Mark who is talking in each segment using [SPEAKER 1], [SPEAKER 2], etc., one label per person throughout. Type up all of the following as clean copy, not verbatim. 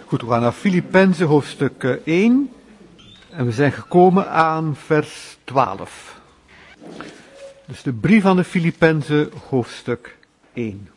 [SPEAKER 1] Goed, we gaan naar Filippenzen hoofdstuk 1 en we zijn gekomen aan vers 12. Dus de brief aan de Filippenzen hoofdstuk 1.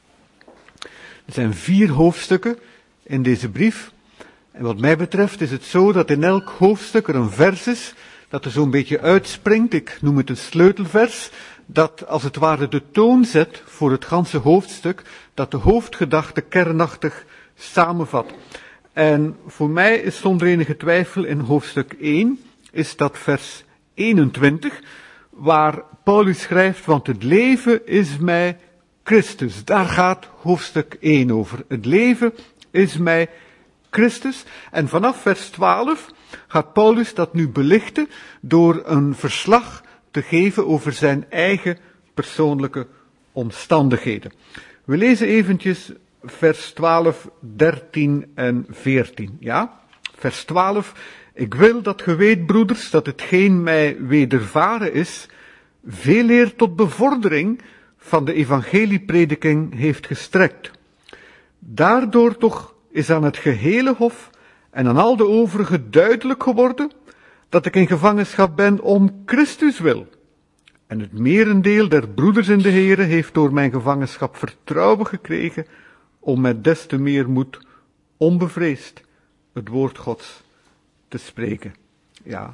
[SPEAKER 1] Er zijn 4 hoofdstukken in deze brief. En wat mij betreft is het zo dat in elk hoofdstuk er een vers is dat er zo'n beetje uitspringt. Ik noem het een sleutelvers. Dat als het ware de toon zet voor het ganse hoofdstuk. Dat de hoofdgedachte kernachtig samenvat. En voor mij is zonder enige twijfel in hoofdstuk 1 is dat vers 21. Waar Paulus schrijft, want het leven is mij Christus. Daar gaat hoofdstuk 1 over. Het leven is mij Christus. En vanaf vers 12 gaat Paulus dat nu belichten door een verslag te geven over zijn eigen persoonlijke omstandigheden. We lezen eventjes vers 12, 13 en 14. Ja, vers 12. Ik wil dat ge weet, broeders, dat hetgeen mij wedervaren is, veeleer tot bevordering van de evangelieprediking heeft gestrekt. Daardoor toch is aan het gehele hof en aan al de overigen duidelijk geworden dat ik in gevangenschap ben om Christus wil. En het merendeel der broeders in de Here heeft door mijn gevangenschap vertrouwen gekregen om met des te meer moed onbevreesd het woord Gods te spreken. Ja,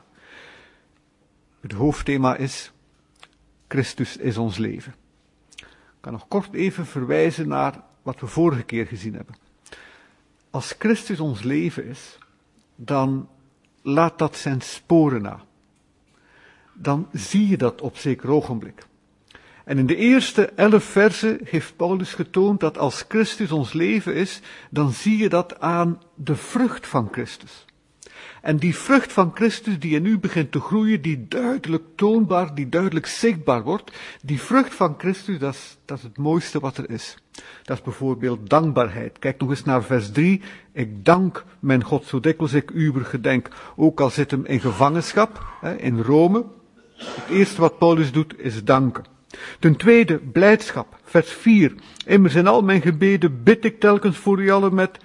[SPEAKER 1] het hoofdthema is Christus is ons leven. Ik kan nog kort even verwijzen naar wat we vorige keer gezien hebben. Als Christus ons leven is, dan laat dat zijn sporen na. Dan zie je dat op zeker ogenblik. En in de eerste 11 versen heeft Paulus getoond dat als Christus ons leven is, dan zie je dat aan de vrucht van Christus. En die vrucht van Christus die in u begint te groeien, die duidelijk toonbaar, die duidelijk zichtbaar wordt, die vrucht van Christus, dat is het mooiste wat er is. Dat is bijvoorbeeld dankbaarheid. Kijk nog eens naar vers 3. Ik dank mijn God zo dikwijls ik uwer gedenk, ook al zit hem in gevangenschap, in Rome. Het eerste wat Paulus doet is danken. Ten tweede, blijdschap. Vers 4. Immers in al mijn gebeden bid ik telkens voor u allen met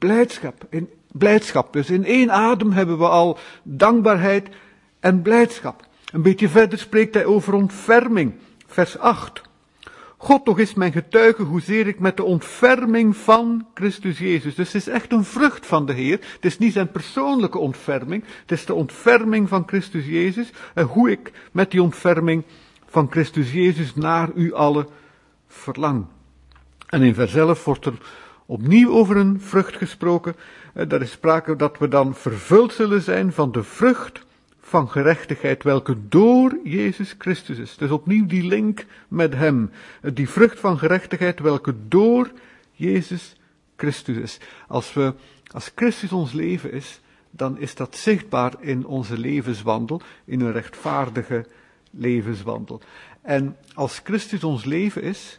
[SPEAKER 1] blijdschap. Dus in één adem hebben we al dankbaarheid en blijdschap. Een beetje verder spreekt hij over ontferming. Vers 8. God toch is mijn getuige hoezeer ik met de ontferming van Christus Jezus. Dus het is echt een vrucht van de Heer. Het is niet zijn persoonlijke ontferming. Het is de ontferming van Christus Jezus. En hoe ik met die ontferming van Christus Jezus naar u allen verlang. En in vers 11 wordt er opnieuw over een vrucht gesproken. Daar is sprake dat we dan vervuld zullen zijn van de vrucht van gerechtigheid, welke door Jezus Christus is. Dus opnieuw die link met hem. Die vrucht van gerechtigheid, welke door Jezus Christus is. Als Christus ons leven is, dan is dat zichtbaar in onze levenswandel, in een rechtvaardige levenswandel. En als Christus ons leven is,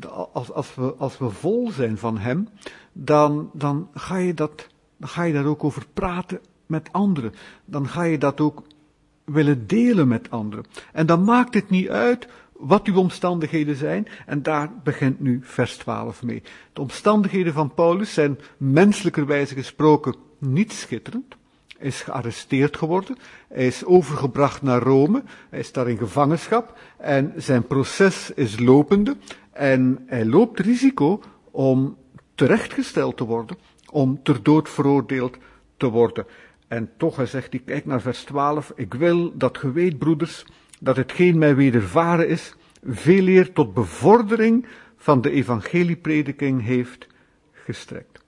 [SPEAKER 1] als we vol zijn van hem, dan ga je daar ook over praten met anderen. Dan ga je dat ook willen delen met anderen. En dan maakt het niet uit wat uw omstandigheden zijn. En daar begint nu vers 12 mee. De omstandigheden van Paulus zijn menselijkerwijze gesproken niet schitterend. Hij is gearresteerd geworden. Hij is overgebracht naar Rome. Hij is daar in gevangenschap. En zijn proces is lopende. En hij loopt risico om terechtgesteld te worden. Om ter dood veroordeeld te worden. En toch, hij zegt, kijk naar vers 12. Ik wil dat ge weet, broeders, dat hetgeen mij wedervaren is, veeleer tot bevordering van de evangelieprediking heeft gestrekt.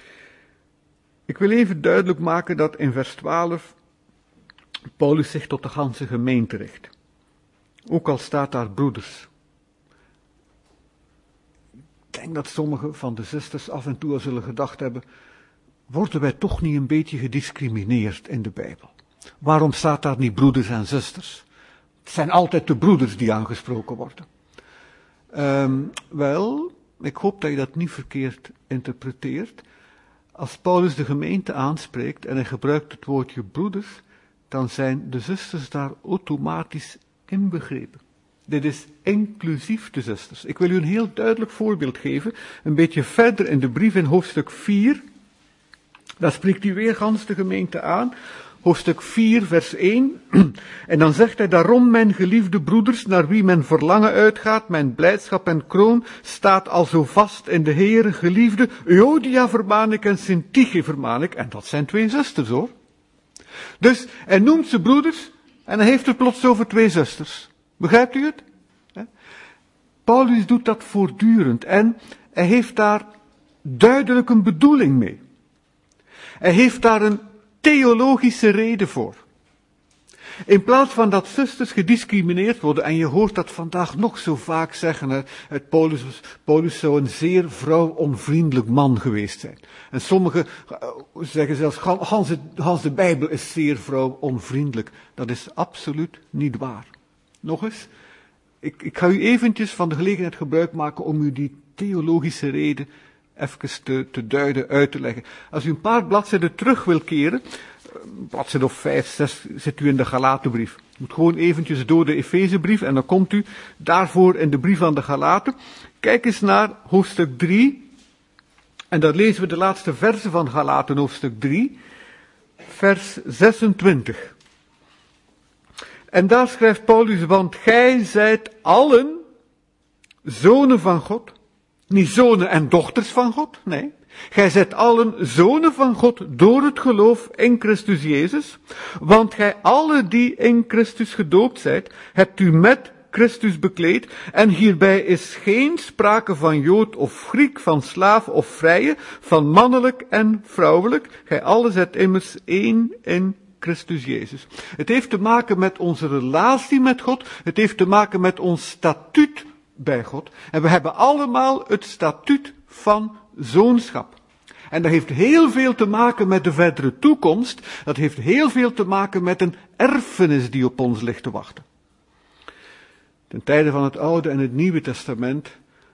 [SPEAKER 1] Ik wil even duidelijk maken dat in vers 12 Paulus zich tot de ganse gemeente richt. Ook al staat daar broeders. Ik denk dat sommige van de zusters af en toe al zullen gedacht hebben, worden wij toch niet een beetje gediscrimineerd in de Bijbel? Waarom staat daar niet broeders en zusters? Het zijn altijd de broeders die aangesproken worden. Wel, ik hoop dat je dat niet verkeerd interpreteert. Als Paulus de gemeente aanspreekt en hij gebruikt het woordje broeders, dan zijn de zusters daar automatisch inbegrepen. Dit is inclusief de zusters. Ik wil u een heel duidelijk voorbeeld geven. Een beetje verder in de brief in hoofdstuk 4 Daar spreekt hij weer gans de gemeente aan. Hoofdstuk 4, vers 1. En dan zegt hij, daarom mijn geliefde broeders, naar wie mijn verlangen uitgaat, mijn blijdschap en kroon, staat al zo vast in de Heere, geliefde, Euodia vermaan ik en Syntyche vermaan ik. En dat zijn 2 zusters hoor. Dus hij noemt ze broeders en hij heeft het plots over 2 zusters. Begrijpt u het? Paulus doet dat voortdurend en hij heeft daar duidelijk een bedoeling mee. Hij heeft daar een theologische reden voor. In plaats van dat zusters gediscrimineerd worden, en je hoort dat vandaag nog zo vaak zeggen, Paulus zou een zeer vrouwonvriendelijk man geweest zijn. En sommigen zeggen zelfs, Hans de Bijbel is zeer vrouwonvriendelijk. Dat is absoluut niet waar. Nog eens, ik ga u eventjes van de gelegenheid gebruik maken om u die theologische reden even te duiden, uit te leggen. Als u een paar bladzijden terug wil keren, bladzijde of 5, 6, zit u in de Galatenbrief. U moet gewoon eventjes door de Efezebrief en dan komt u daarvoor in de brief aan de Galaten. Kijk eens naar hoofdstuk 3. En daar lezen we de laatste versen van Galaten, hoofdstuk 3, vers 26. En daar schrijft Paulus, want gij zijt allen zonen van God. Niet zonen en dochters van God, nee. Gij zijt allen zonen van God door het geloof in Christus Jezus. Want gij alle die in Christus gedoopt zijt, hebt u met Christus bekleed. En hierbij is geen sprake van Jood of Griek, van slaaf of vrije, van mannelijk en vrouwelijk. Gij allen zijt immers één in Christus Jezus. Het heeft te maken met onze relatie met God. Het heeft te maken met ons statuut bij God. En we hebben allemaal het statuut van zoonschap. En dat heeft heel veel te maken met de verdere toekomst. Dat heeft heel veel te maken met een erfenis die op ons ligt te wachten. Ten tijde van het Oude en het Nieuwe Testament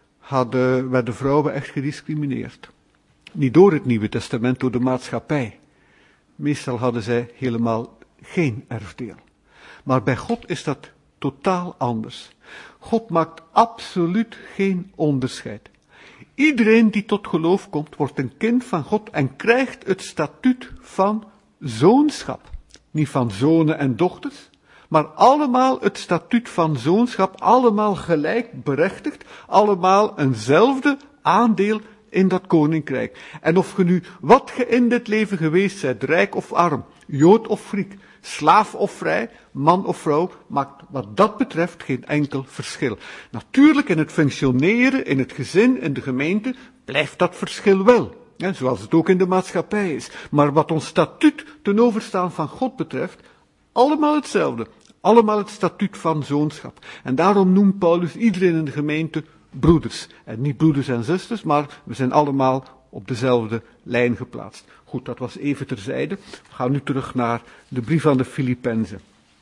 [SPEAKER 1] werden vrouwen echt gediscrimineerd. Niet door het Nieuwe Testament, door de maatschappij. Meestal hadden zij helemaal geen erfdeel. Maar bij God is dat totaal anders. God maakt absoluut geen onderscheid. Iedereen die tot geloof komt, wordt een kind van God en krijgt het statuut van zoonschap. Niet van zonen en dochters, maar allemaal het statuut van zoonschap, allemaal gelijkberechtigd, allemaal eenzelfde aandeel in dat koninkrijk. En of je nu, wat je in dit leven geweest bent, rijk of arm, Jood of Griek, slaaf of vrij, man of vrouw, maakt wat dat betreft geen enkel verschil. Natuurlijk in het functioneren, in het gezin, in de gemeente, blijft dat verschil wel. Ja, zoals het ook in de maatschappij is. Maar wat ons statuut ten overstaan van God betreft, allemaal hetzelfde. Allemaal het statuut van zoonschap. En daarom noemt Paulus iedereen in de gemeente broeders. En niet broeders en zusters, maar we zijn allemaal op dezelfde lijn geplaatst. Goed, dat was even terzijde. We gaan nu terug naar de brief aan de Filippenzen.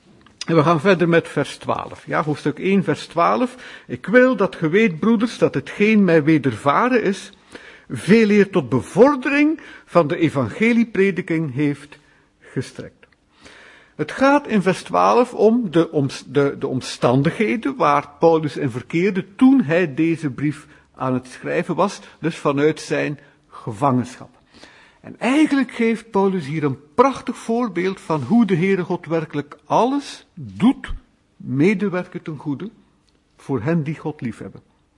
[SPEAKER 1] En we gaan verder met vers 12. Ja, hoofdstuk 1, vers 12. Ik wil dat ge weet, broeders, dat hetgeen mij wedervaren is, veel eer tot bevordering van de evangelieprediking heeft gestrekt. Het gaat in vers 12 om de omstandigheden waar Paulus in verkeerde toen hij deze brief aan het schrijven was, dus vanuit zijn gevangenschap. En eigenlijk geeft Paulus hier een prachtig voorbeeld van hoe de Heere God werkelijk alles doet, medewerken ten goede, voor hen die God liefhebben.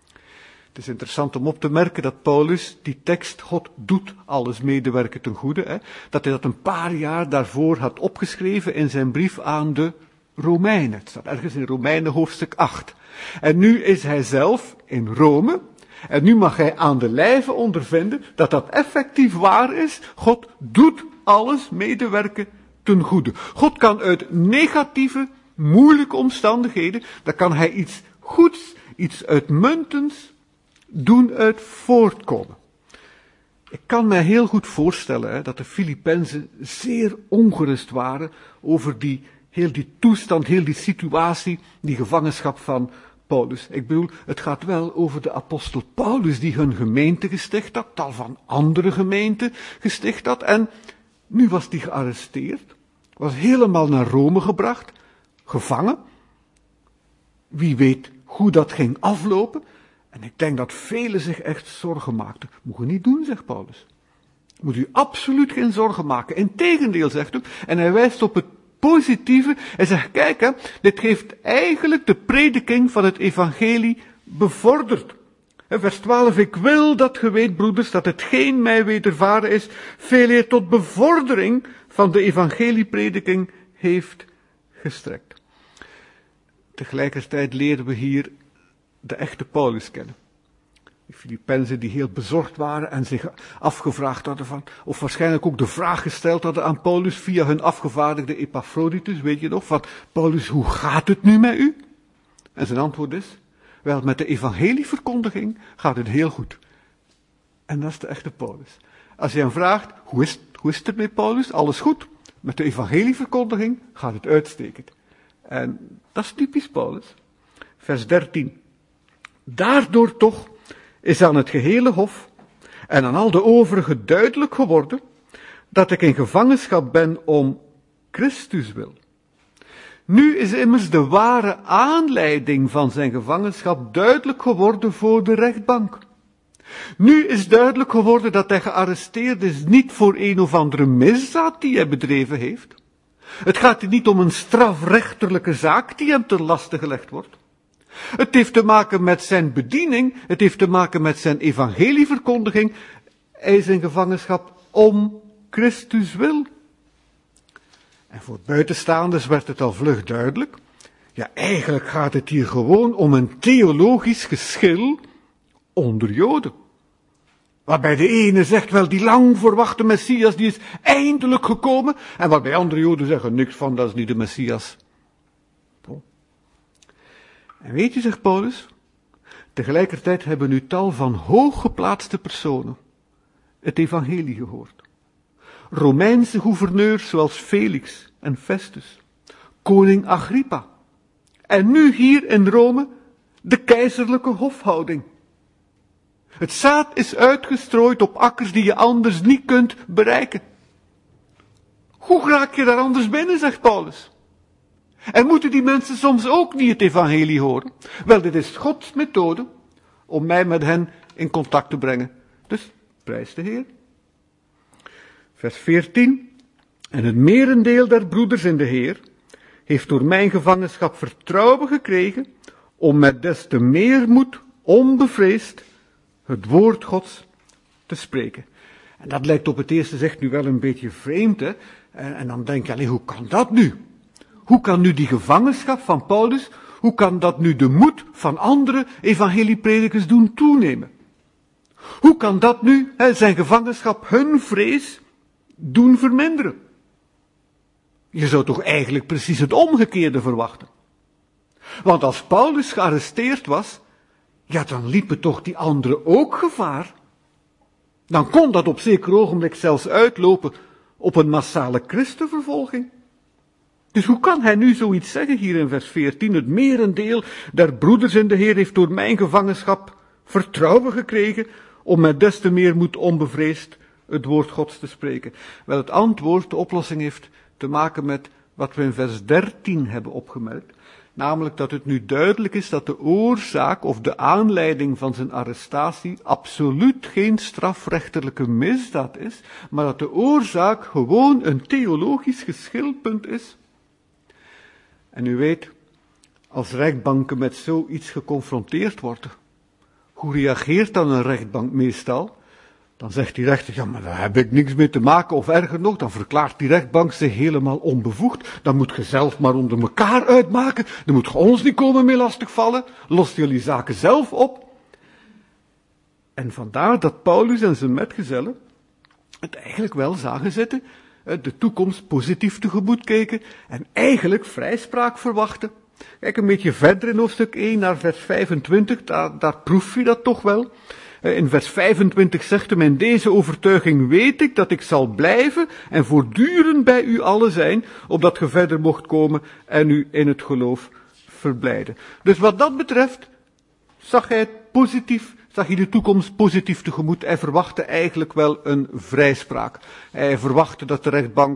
[SPEAKER 1] Het is interessant om op te merken dat Paulus die tekst, God doet alles medewerken ten goede, dat hij dat een paar jaar daarvoor had opgeschreven in zijn brief aan de Romeinen. Het staat ergens in Romeinen hoofdstuk 8. En nu is hij zelf in Rome. En nu mag hij aan de lijve ondervinden dat dat effectief waar is. God doet alles medewerken ten goede. God kan uit negatieve, moeilijke omstandigheden, daar kan hij iets goeds, iets uitmuntends doen uit voortkomen. Ik kan mij heel goed voorstellen dat de Filippenzen zeer ongerust waren over heel die toestand, heel die situatie, die gevangenschap van Paulus. Ik bedoel, het gaat wel over de apostel Paulus die hun gemeente gesticht had, tal van andere gemeenten gesticht had. En nu was die gearresteerd, was helemaal naar Rome gebracht, gevangen. Wie weet hoe dat ging aflopen. En ik denk dat velen zich echt zorgen maakten. Moet je niet doen, zegt Paulus. Moet u absoluut geen zorgen maken. Integendeel, zegt u. En hij wijst op het positieve. Hij zegt, kijk, hè, dit heeft eigenlijk de prediking van het evangelie bevorderd. Vers 12, ik wil dat ge weet, broeders, dat hetgeen mij wedervaren is, veeleer tot bevordering van de evangelieprediking heeft gestrekt. Tegelijkertijd leren we hier de echte Paulus kennen. Die Filippenzen die heel bezorgd waren en zich afgevraagd hadden van, of waarschijnlijk ook de vraag gesteld hadden aan Paulus via hun afgevaardigde Epaphroditus, weet je nog, van Paulus, hoe gaat het nu met u? En zijn antwoord is, wel, met de evangelieverkondiging gaat het heel goed. En dat is de echte Paulus. Als je hem vraagt, hoe is het met Paulus? Alles goed? Met de evangelieverkondiging gaat het uitstekend. En dat is typisch Paulus. Vers 13. Daardoor toch is aan het gehele hof en aan al de overigen duidelijk geworden dat ik in gevangenschap ben om Christus wil. Nu is immers de ware aanleiding van zijn gevangenschap duidelijk geworden voor de rechtbank. Nu is duidelijk geworden dat hij gearresteerd is niet voor een of andere misdaad die hij bedreven heeft. Het gaat hier niet om een strafrechterlijke zaak die hem ten laste gelegd wordt. Het heeft te maken met zijn bediening, het heeft te maken met zijn evangelieverkondiging. Hij is in gevangenschap om Christus wil. En voor buitenstaanders werd het al vlug duidelijk. Ja, eigenlijk gaat het hier gewoon om een theologisch geschil onder Joden. Waarbij de ene zegt, wel, die lang verwachte Messias, die is eindelijk gekomen. En waarbij andere Joden zeggen, niks van, dat is niet de Messias. En weet je, zegt Paulus, tegelijkertijd hebben nu tal van hooggeplaatste personen het evangelie gehoord. Romeinse gouverneurs zoals Felix en Festus, koning Agrippa. En nu hier in Rome de keizerlijke hofhouding. Het zaad is uitgestrooid op akkers die je anders niet kunt bereiken. Hoe raak je daar anders binnen, zegt Paulus. En moeten die mensen soms ook niet het evangelie horen? Wel, dit is Gods methode om mij met hen in contact te brengen. Dus, prijs de Heer. Vers 14. En het merendeel der broeders in de Heer heeft door mijn gevangenschap vertrouwen gekregen om met des te meer moed, onbevreesd, het woord Gods te spreken. En dat lijkt op het eerste zicht nu wel een beetje vreemd, hè? En dan denk je, allee, hoe kan dat nu? Hoe kan nu die gevangenschap van Paulus, hoe kan dat nu de moed van andere evangeliepredikers doen toenemen? Hoe kan dat nu, zijn gevangenschap, hun vrees doen verminderen? Je zou toch eigenlijk precies het omgekeerde verwachten. Want als Paulus gearresteerd was, ja, dan liepen toch die anderen ook gevaar. Dan kon dat op zeker ogenblik zelfs uitlopen op een massale christenvervolging. Dus hoe kan hij nu zoiets zeggen hier in vers 14? Het merendeel der broeders in de Heer heeft door mijn gevangenschap vertrouwen gekregen om met des te meer moed onbevreesd het woord Gods te spreken. Wel, het antwoord, de oplossing heeft te maken met wat we in vers 13 hebben opgemerkt. Namelijk dat het nu duidelijk is dat de oorzaak of de aanleiding van zijn arrestatie absoluut geen strafrechterlijke misdaad is, maar dat de oorzaak gewoon een theologisch geschilpunt is. En u weet, als rechtbanken met zoiets geconfronteerd worden, hoe reageert dan een rechtbank meestal? Dan zegt die rechter, ja, maar daar heb ik niks mee te maken, of erger nog, dan verklaart die rechtbank zich helemaal onbevoegd. Dan moet je zelf maar onder elkaar uitmaken, dan moet je ons niet komen mee lastigvallen, lost jullie zaken zelf op. En vandaar dat Paulus en zijn metgezellen het eigenlijk wel zagen zitten, de toekomst positief tegemoet keken en eigenlijk vrijspraak verwachten. Kijk een beetje verder in hoofdstuk 1 naar vers 25, daar proef je dat toch wel. In vers 25 zegt hem, in deze overtuiging weet ik dat ik zal blijven en voortdurend bij u allen zijn, opdat ge verder mocht komen en u in het geloof verblijden. Dus wat dat betreft, zag hij de toekomst positief tegemoet. Hij verwachtte eigenlijk wel een vrijspraak. Hij verwachtte dat de rechtbank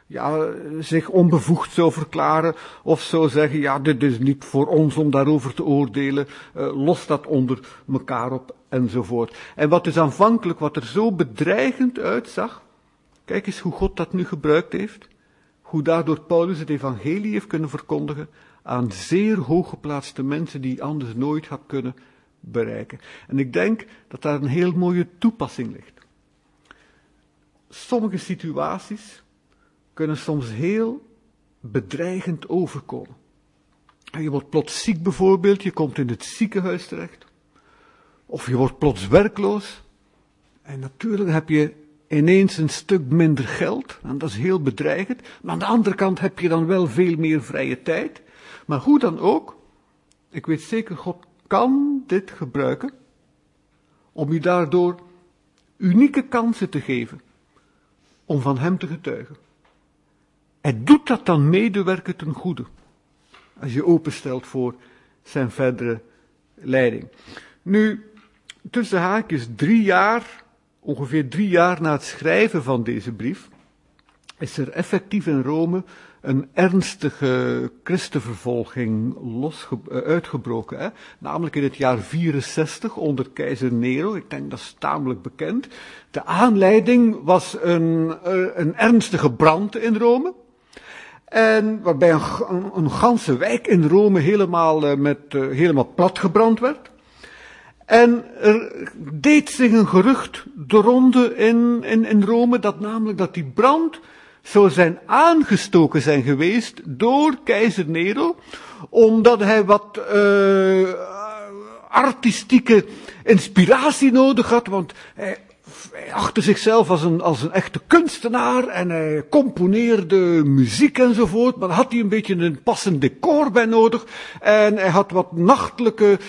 [SPEAKER 1] zich onbevoegd zou verklaren of zou zeggen, dit is niet voor ons om daarover te oordelen, los dat onder elkaar op enzovoort. En wat is aanvankelijk, wat er zo bedreigend uitzag, kijk eens hoe God dat nu gebruikt heeft, hoe daardoor Paulus het evangelie heeft kunnen verkondigen aan zeer hooggeplaatste mensen die anders nooit had kunnen bereiken. En ik denk dat daar een heel mooie toepassing ligt. Sommige situaties kunnen soms heel bedreigend overkomen. Je wordt plots ziek bijvoorbeeld, je komt in het ziekenhuis terecht. Of je wordt plots werkloos. En natuurlijk heb je ineens een stuk minder geld. En dat is heel bedreigend. Maar aan de andere kant heb je dan wel veel meer vrije tijd. Maar hoe dan ook, ik weet zeker, God kan dit gebruiken om je daardoor unieke kansen te geven om van hem te getuigen. Hij doet dat dan medewerken ten goede, als je openstelt voor zijn verdere leiding. Nu, tussen haakjes 3 jaar, ongeveer 3 jaar na het schrijven van deze brief, is er effectief in Rome een ernstige christenvervolging uitgebroken. Hè? Namelijk in het jaar 64 onder keizer Nero. Ik denk dat is tamelijk bekend. De aanleiding was een ernstige brand in Rome. En waarbij een ganse wijk in Rome helemaal platgebrand werd. En er deed zich een gerucht de ronde in Rome, dat die brand zou zijn aangestoken zijn geweest door keizer Nero, omdat hij wat artistieke inspiratie nodig had, want hij achtte zichzelf als een echte kunstenaar en hij componeerde muziek enzovoort, maar daar had hij een beetje een passend decor bij nodig en hij had wat nachtelijke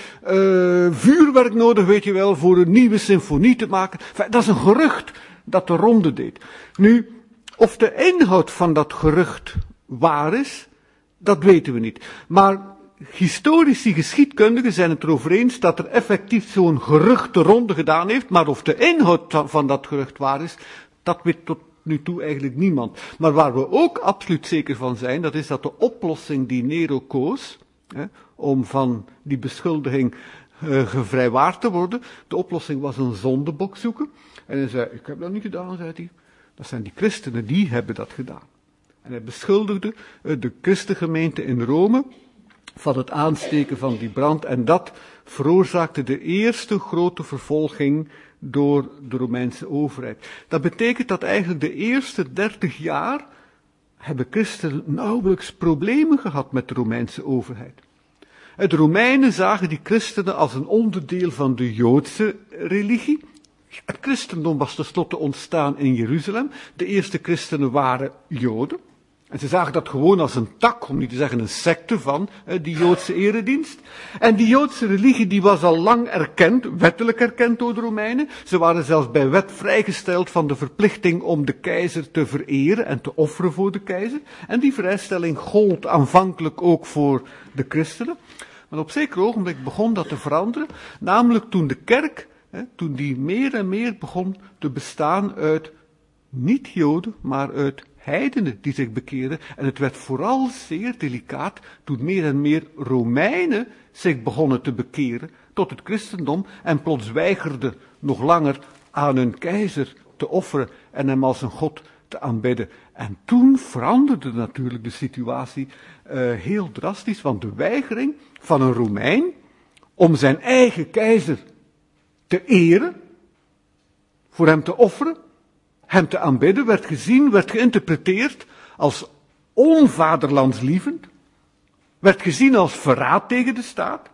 [SPEAKER 1] vuurwerk nodig, weet je wel, voor een nieuwe symfonie te maken. Enfin, dat is een gerucht dat de ronde deed. Nu, of de inhoud van dat gerucht waar is, dat weten we niet. Maar historici geschiedkundigen zijn het erover eens dat er effectief zo'n gerucht de ronde gedaan heeft, maar of de inhoud van dat gerucht waar is, dat weet tot nu toe eigenlijk niemand. Maar waar we ook absoluut zeker van zijn, dat is dat de oplossing die Nero koos, om van die beschuldiging gevrijwaard te worden, de oplossing was een zondebok zoeken. En hij zei, ik heb dat niet gedaan, zei hij. Dat zijn die christenen, die hebben dat gedaan. En hij beschuldigde de christengemeente in Rome van het aansteken van die brand. En dat veroorzaakte de eerste grote vervolging door de Romeinse overheid. Dat betekent dat eigenlijk de eerste 30 jaar hebben christenen nauwelijks problemen gehad met de Romeinse overheid. De Romeinen zagen die christenen als een onderdeel van de Joodse religie. Het christendom was tenslotte ontstaan in Jeruzalem. De eerste christenen waren Joden. En ze zagen dat gewoon als een tak, om niet te zeggen een secte van die Joodse eredienst. En die Joodse religie die was al lang erkend, wettelijk erkend door de Romeinen. Ze waren zelfs bij wet vrijgesteld van de verplichting om de keizer te vereren en te offeren voor de keizer. En die vrijstelling gold aanvankelijk ook voor de christenen. Maar op zeker ogenblik begon dat te veranderen, namelijk toen de kerk, toen die meer en meer begon te bestaan uit niet-Joden, maar uit heidenen die zich bekeerden. En het werd vooral zeer delicaat toen meer en meer Romeinen zich begonnen te bekeren tot het christendom en plots weigerden nog langer aan hun keizer te offeren en hem als een god te aanbidden. En toen veranderde natuurlijk de situatie heel drastisch, want de weigering van een Romein om zijn eigen keizer te eren, voor hem te offeren, hem te aanbidden, werd gezien, werd geïnterpreteerd als onvaderlandslievend, werd gezien als verraad tegen de staat.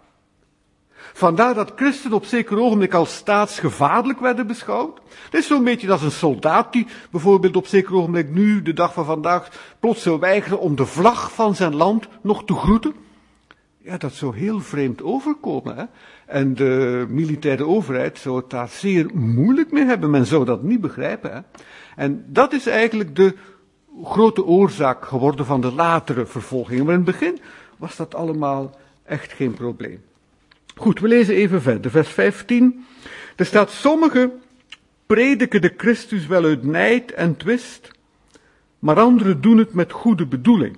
[SPEAKER 1] Vandaar dat christenen op zeker ogenblik als staatsgevaarlijk werden beschouwd. Het is zo'n beetje als een soldaat die bijvoorbeeld op zeker ogenblik nu, de dag van vandaag, plots zou weigeren om de vlag van zijn land nog te groeten. Ja, dat zou heel vreemd overkomen, hè. En de militaire overheid zou het daar zeer moeilijk mee hebben. Men zou dat niet begrijpen, hè. En dat is eigenlijk de grote oorzaak geworden van de latere vervolgingen. Maar in het begin was dat allemaal echt geen probleem. Goed, we lezen even verder. Vers 15. Er staat, sommigen prediken de Christus wel uit nijd en twist, maar anderen doen het met goede bedoeling.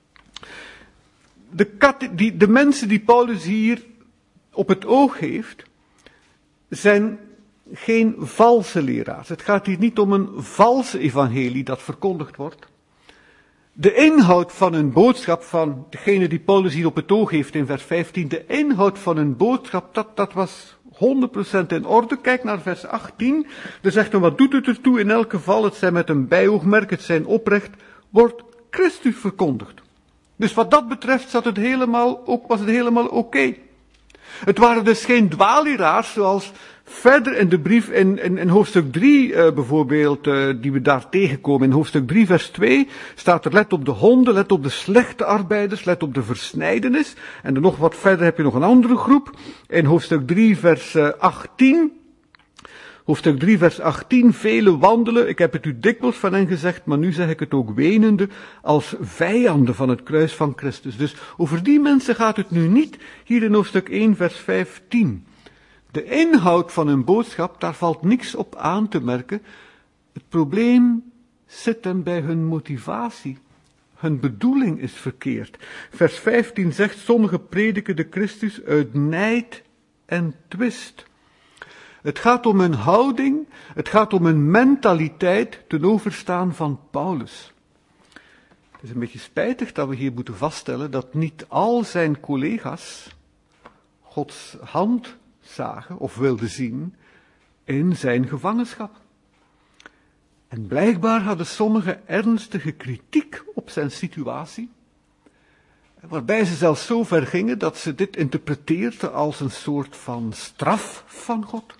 [SPEAKER 1] De mensen die Paulus hier op het oog heeft, zijn geen valse leraars. Het gaat hier niet om een valse evangelie dat verkondigd wordt. De inhoud van hun boodschap, van degene die Paulus hier op het oog heeft in vers 15, de inhoud van hun boodschap, dat was 100% in orde. Kijk naar vers 18. Er zegt dan, wat doet het ertoe? In elk geval, het zijn met een bijoogmerk, het zijn oprecht, wordt Christus verkondigd. Dus wat dat betreft was het helemaal oké. Het waren dus geen dwaalleraars, zoals verder in de brief in hoofdstuk 3 bijvoorbeeld, die we daar tegenkomen. In hoofdstuk 3 vers 2 staat er, let op de honden, let op de slechte arbeiders, let op de versnijdenis. En dan nog wat verder heb je nog een andere groep. In hoofdstuk 3 vers 18... Hoofdstuk 3 vers 18, velen wandelen, ik heb het u dikwijls van hen gezegd, maar nu zeg ik het ook wenende, als vijanden van het kruis van Christus. Dus over die mensen gaat het nu niet, hier in hoofdstuk 1 vers 15. De inhoud van hun boodschap, daar valt niks op aan te merken. Het probleem zit hem bij hun motivatie. Hun bedoeling is verkeerd. Vers 15 zegt, sommigen prediken de Christus uit nijd en twist. Het gaat om een houding, het gaat om een mentaliteit ten overstaan van Paulus. Het is een beetje spijtig dat we hier moeten vaststellen dat niet al zijn collega's Gods hand zagen of wilden zien in zijn gevangenschap. En blijkbaar hadden sommigen ernstige kritiek op zijn situatie, waarbij ze zelfs zo ver gingen dat ze dit interpreteerden als een soort van straf van God.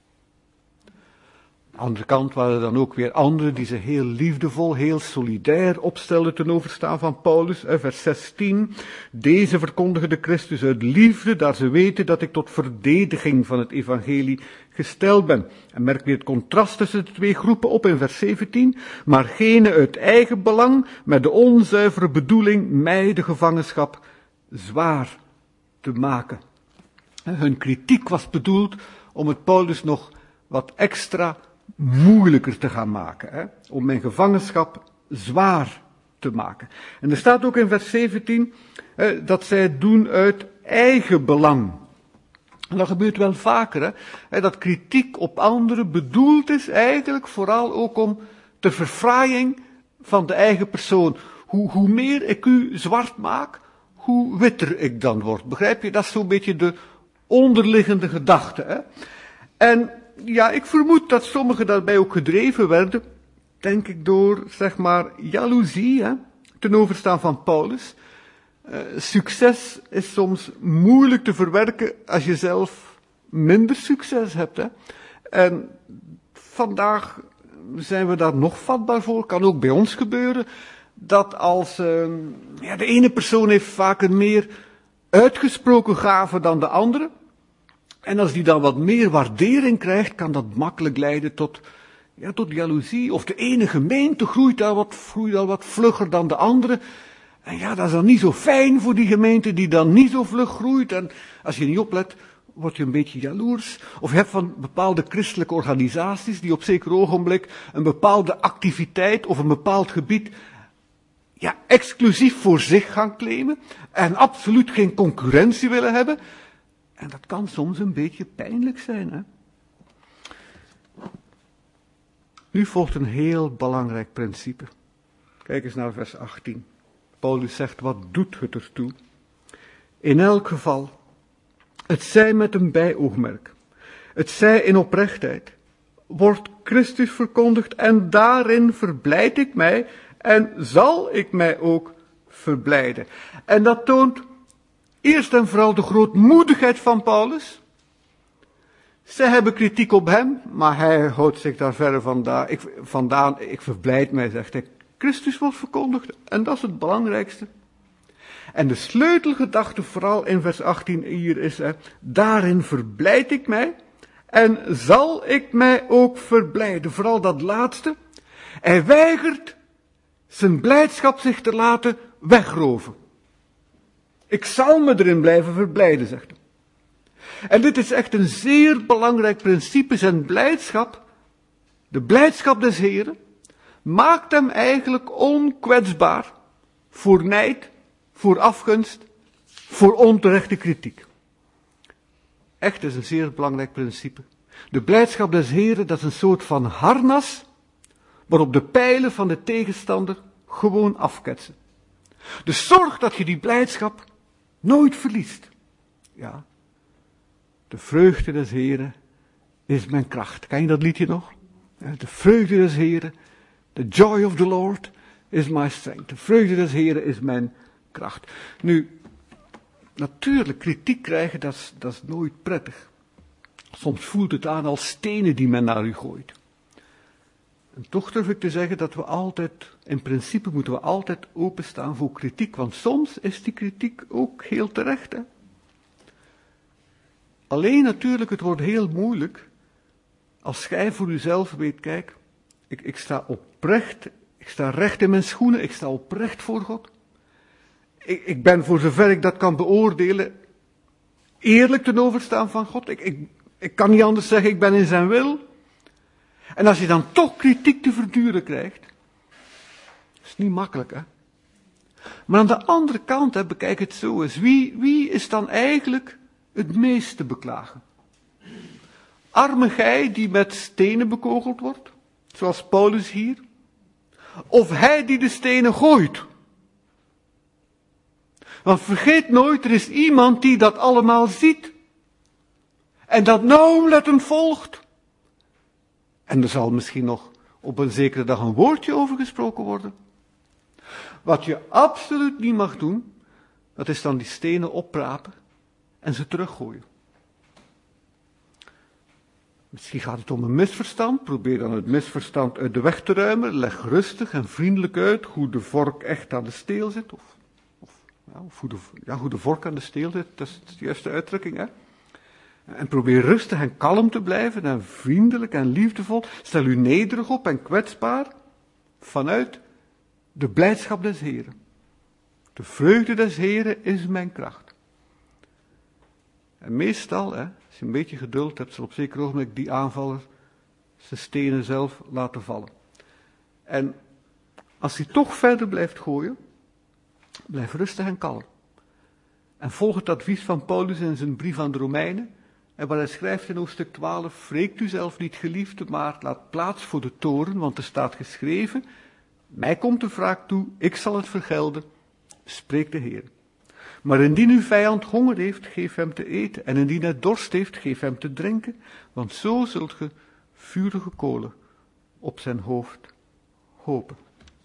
[SPEAKER 1] Aan de andere kant waren er dan ook weer anderen die zich heel liefdevol, heel solidair opstelden ten overstaan van Paulus. Vers 16, deze verkondigen de Christus uit liefde, daar ze weten dat ik tot verdediging van het evangelie gesteld ben. En merk weer het contrast tussen de twee groepen op in vers 17, maar gene uit eigen belang, met de onzuivere bedoeling mij de gevangenschap zwaar te maken. Hun kritiek was bedoeld om het Paulus nog wat extra moeilijker te gaan maken, om mijn gevangenschap zwaar te maken. En er staat ook in vers 17 dat zij het doen uit eigen belang. En dat gebeurt wel vaker, dat kritiek op anderen bedoeld is eigenlijk vooral ook om de verfraaiing van de eigen persoon. Hoe meer ik u zwart maak, hoe witter ik dan word. Begrijp je? Dat is zo'n beetje de onderliggende gedachte. En ja, ik vermoed dat sommigen daarbij ook gedreven werden, denk ik door, zeg maar, jaloezie, ten overstaan van Paulus. Succes is soms moeilijk te verwerken als je zelf minder succes hebt. En vandaag zijn we daar nog vatbaar voor, kan ook bij ons gebeuren, dat als, de ene persoon heeft vaak een meer uitgesproken gave dan de andere. En als die dan wat meer waardering krijgt, kan dat makkelijk leiden tot jaloezie. Of de ene gemeente groeit al wat vlugger dan de andere. En ja, dat is dan niet zo fijn voor die gemeente die dan niet zo vlug groeit. En als je niet oplet, word je een beetje jaloers. Of je hebt van bepaalde christelijke organisaties die op zeker ogenblik een bepaalde activiteit of een bepaald gebied exclusief voor zich gaan claimen. En absoluut geen concurrentie willen hebben. En dat kan soms een beetje pijnlijk zijn. Nu volgt een heel belangrijk principe. Kijk eens naar vers 18. Paulus zegt, wat doet het ertoe? In elk geval, het zij met een bijoogmerk, het zij in oprechtheid, wordt Christus verkondigd en daarin verblijd ik mij en zal ik mij ook verblijden. En dat toont eerst en vooral de grootmoedigheid van Paulus. Zij hebben kritiek op hem, maar hij houdt zich daar verre vandaan. Ik verblijd mij, zegt hij. Christus wordt verkondigd en dat is het belangrijkste. En de sleutelgedachte vooral in vers 18 hier is, daarin verblijd ik mij en zal ik mij ook verblijden. Vooral dat laatste. Hij weigert zijn blijdschap zich te laten wegroven. Ik zal me erin blijven verblijden, zegt hij. En dit is echt een zeer belangrijk principe, zijn blijdschap, de blijdschap des Heren, maakt hem eigenlijk onkwetsbaar voor nijd, voor afgunst, voor onterechte kritiek. Echt is een zeer belangrijk principe. De blijdschap des Heren, dat is een soort van harnas, waarop de pijlen van de tegenstander gewoon afketsen. Dus zorg dat je die blijdschap nooit verliest. Ja, de vreugde des Heren is mijn kracht. Ken je dat liedje nog? De vreugde des Heren, the joy of the Lord is my strength. De vreugde des Heren is mijn kracht. Nu, natuurlijk, kritiek krijgen, dat is nooit prettig. Soms voelt het aan als stenen die men naar u gooit. En toch durf ik te zeggen dat we altijd, in principe moeten we altijd openstaan voor kritiek, want soms is die kritiek ook heel terecht. Hè? Alleen natuurlijk, het wordt heel moeilijk, als gij voor uzelf weet, kijk, ik sta oprecht, ik sta recht in mijn schoenen, ik sta oprecht voor God. Ik ben, voor zover ik dat kan beoordelen, eerlijk ten overstaan van God. Ik kan niet anders zeggen, ik ben in zijn wil. En als je dan toch kritiek te verduren krijgt, is niet makkelijk, hè. Maar aan de andere kant, hè, bekijk het zo eens, wie is dan eigenlijk het meest te beklagen? Arme gij die met stenen bekogeld wordt, zoals Paulus hier, of hij die de stenen gooit? Want vergeet nooit, er is iemand die dat allemaal ziet. En dat nauwlettend volgt. En er zal misschien nog op een zekere dag een woordje over gesproken worden. Wat je absoluut niet mag doen, dat is dan die stenen oprapen en ze teruggooien. Misschien gaat het om een misverstand. Probeer dan het misverstand uit de weg te ruimen. Leg rustig en vriendelijk uit hoe de vork echt aan de steel zit. Hoe de vork aan de steel zit, dat is de juiste uitdrukking, hè. En probeer rustig en kalm te blijven en vriendelijk en liefdevol. Stel u nederig op en kwetsbaar vanuit de blijdschap des Heren. De vreugde des Heren is mijn kracht. En meestal, hè, als je een beetje geduld hebt, zal op zeker ogenblik die aanvaller zijn stenen zelf laten vallen. En als hij toch verder blijft gooien, blijf rustig en kalm. En volg het advies van Paulus in zijn brief aan de Romeinen. En waar hij schrijft in hoofdstuk 12, wreekt u zelf niet geliefde, maar laat plaats voor de toorn, want er staat geschreven, mij komt de wraak toe, ik zal het vergelden, spreekt de Heer. Maar indien uw vijand honger heeft, geef hem te eten, en indien hij dorst heeft, geef hem te drinken, want zo zult ge vurige kolen op zijn hoofd hopen.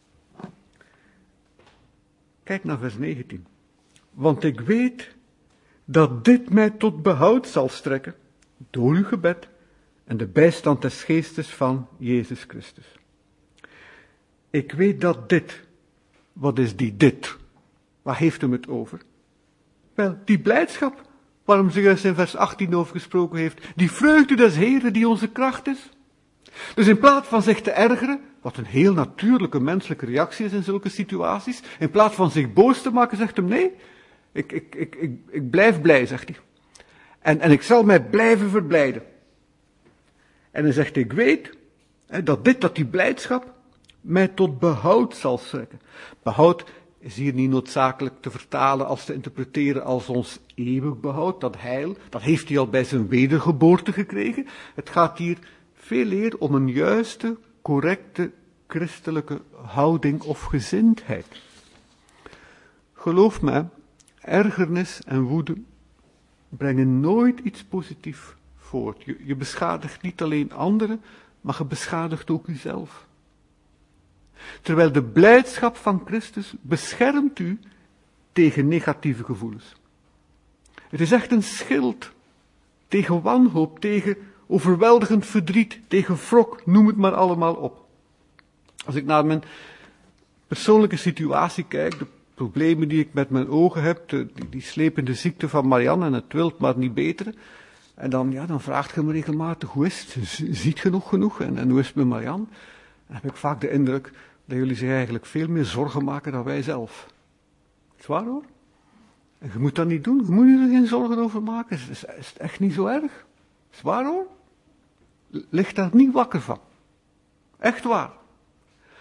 [SPEAKER 1] Kijk naar vers 19. Want ik weet dat dit mij tot behoud zal strekken, door uw gebed en de bijstand des geestes van Jezus Christus. Ik weet dat dit, wat is die dit? Waar heeft hem het over? Wel, die blijdschap, waarom ze juist in vers 18 over gesproken heeft, die vreugde des Heren die onze kracht is. Dus in plaats van zich te ergeren, wat een heel natuurlijke menselijke reactie is in zulke situaties, in plaats van zich boos te maken, zegt hem nee, ik blijf blij, zegt hij. En ik zal mij blijven verblijden. En hij zegt, ik weet dat die blijdschap mij tot behoud zal strekken. Behoud is hier niet noodzakelijk te vertalen als te interpreteren als ons eeuwig behoud, dat heil. Dat heeft hij al bij zijn wedergeboorte gekregen. Het gaat hier veel eer om een juiste, correcte, christelijke houding of gezindheid. Geloof me, ergernis en woede brengen nooit iets positiefs voort. Je beschadigt niet alleen anderen, maar je beschadigt ook jezelf. Terwijl de blijdschap van Christus beschermt u tegen negatieve gevoelens. Het is echt een schild tegen wanhoop, tegen overweldigend verdriet, tegen wrok, noem het maar allemaal op. Als ik naar mijn persoonlijke situatie kijk, de problemen die ik met mijn ogen heb, die slepende ziekte van Marianne en het wilt maar niet beteren. En dan vraagt je me regelmatig, hoe is het? Ziet je nog genoeg? En hoe is het met Marianne? Dan heb ik vaak de indruk dat jullie zich eigenlijk veel meer zorgen maken dan wij zelf. Is waar hoor? En je moet dat niet doen, je moet je er geen zorgen over maken. Is het echt niet zo erg? Is waar hoor? Ligt daar niet wakker van. Echt waar.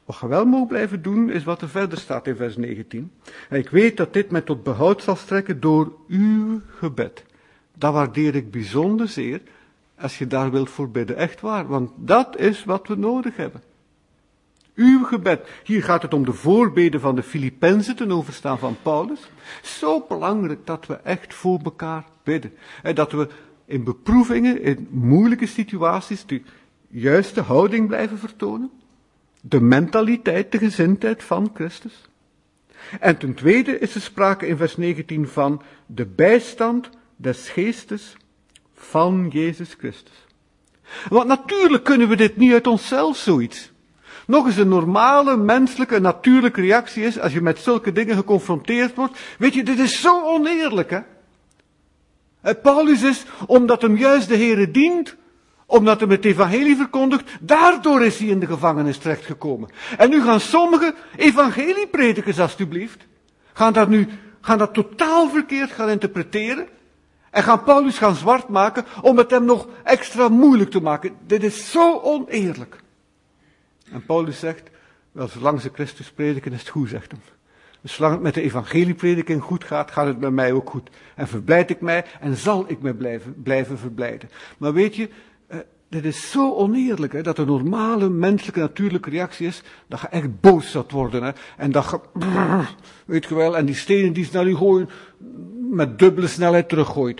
[SPEAKER 1] Wat je wel mag blijven doen, is wat er verder staat in vers 19. En ik weet dat dit mij tot behoud zal strekken door uw gebed. Dat waardeer ik bijzonder zeer, als je daar wilt voor bidden. Echt waar, want dat is wat we nodig hebben. Uw gebed. Hier gaat het om de voorbeden van de Filippenzen ten overstaan van Paulus. Zo belangrijk dat we echt voor elkaar bidden. En dat we in beproevingen, in moeilijke situaties, de juiste houding blijven vertonen. De mentaliteit, de gezindheid van Christus. En ten tweede is er sprake in vers 19 van de bijstand des geestes van Jezus Christus. Want natuurlijk kunnen we dit niet uit onszelf zoiets. Nog eens een normale, menselijke, natuurlijke reactie is, als je met zulke dingen geconfronteerd wordt. Weet je, dit is zo oneerlijk, hè. Paulus is, omdat hem juist de Heere dient, omdat hij het evangelie verkondigt, daardoor is hij in de gevangenis terechtgekomen. En nu gaan sommige evangeliepredikers, alstublieft, gaan dat totaal verkeerd gaan interpreteren. En gaan Paulus gaan zwart maken, om het hem nog extra moeilijk te maken. Dit is zo oneerlijk. En Paulus zegt, wel, zolang ze Christus prediken is het goed, zegt hem. Dus zolang het met de evangelieprediking goed gaat, gaat het met mij ook goed. En verblijd ik mij en zal ik mij blijven verblijden. Maar weet je, dit is zo oneerlijk, hè, dat de normale menselijke natuurlijke reactie is, dat je echt boos zat worden. Hè, en dat je, weet je wel, en die stenen die ze naar u gooien, met dubbele snelheid teruggooit.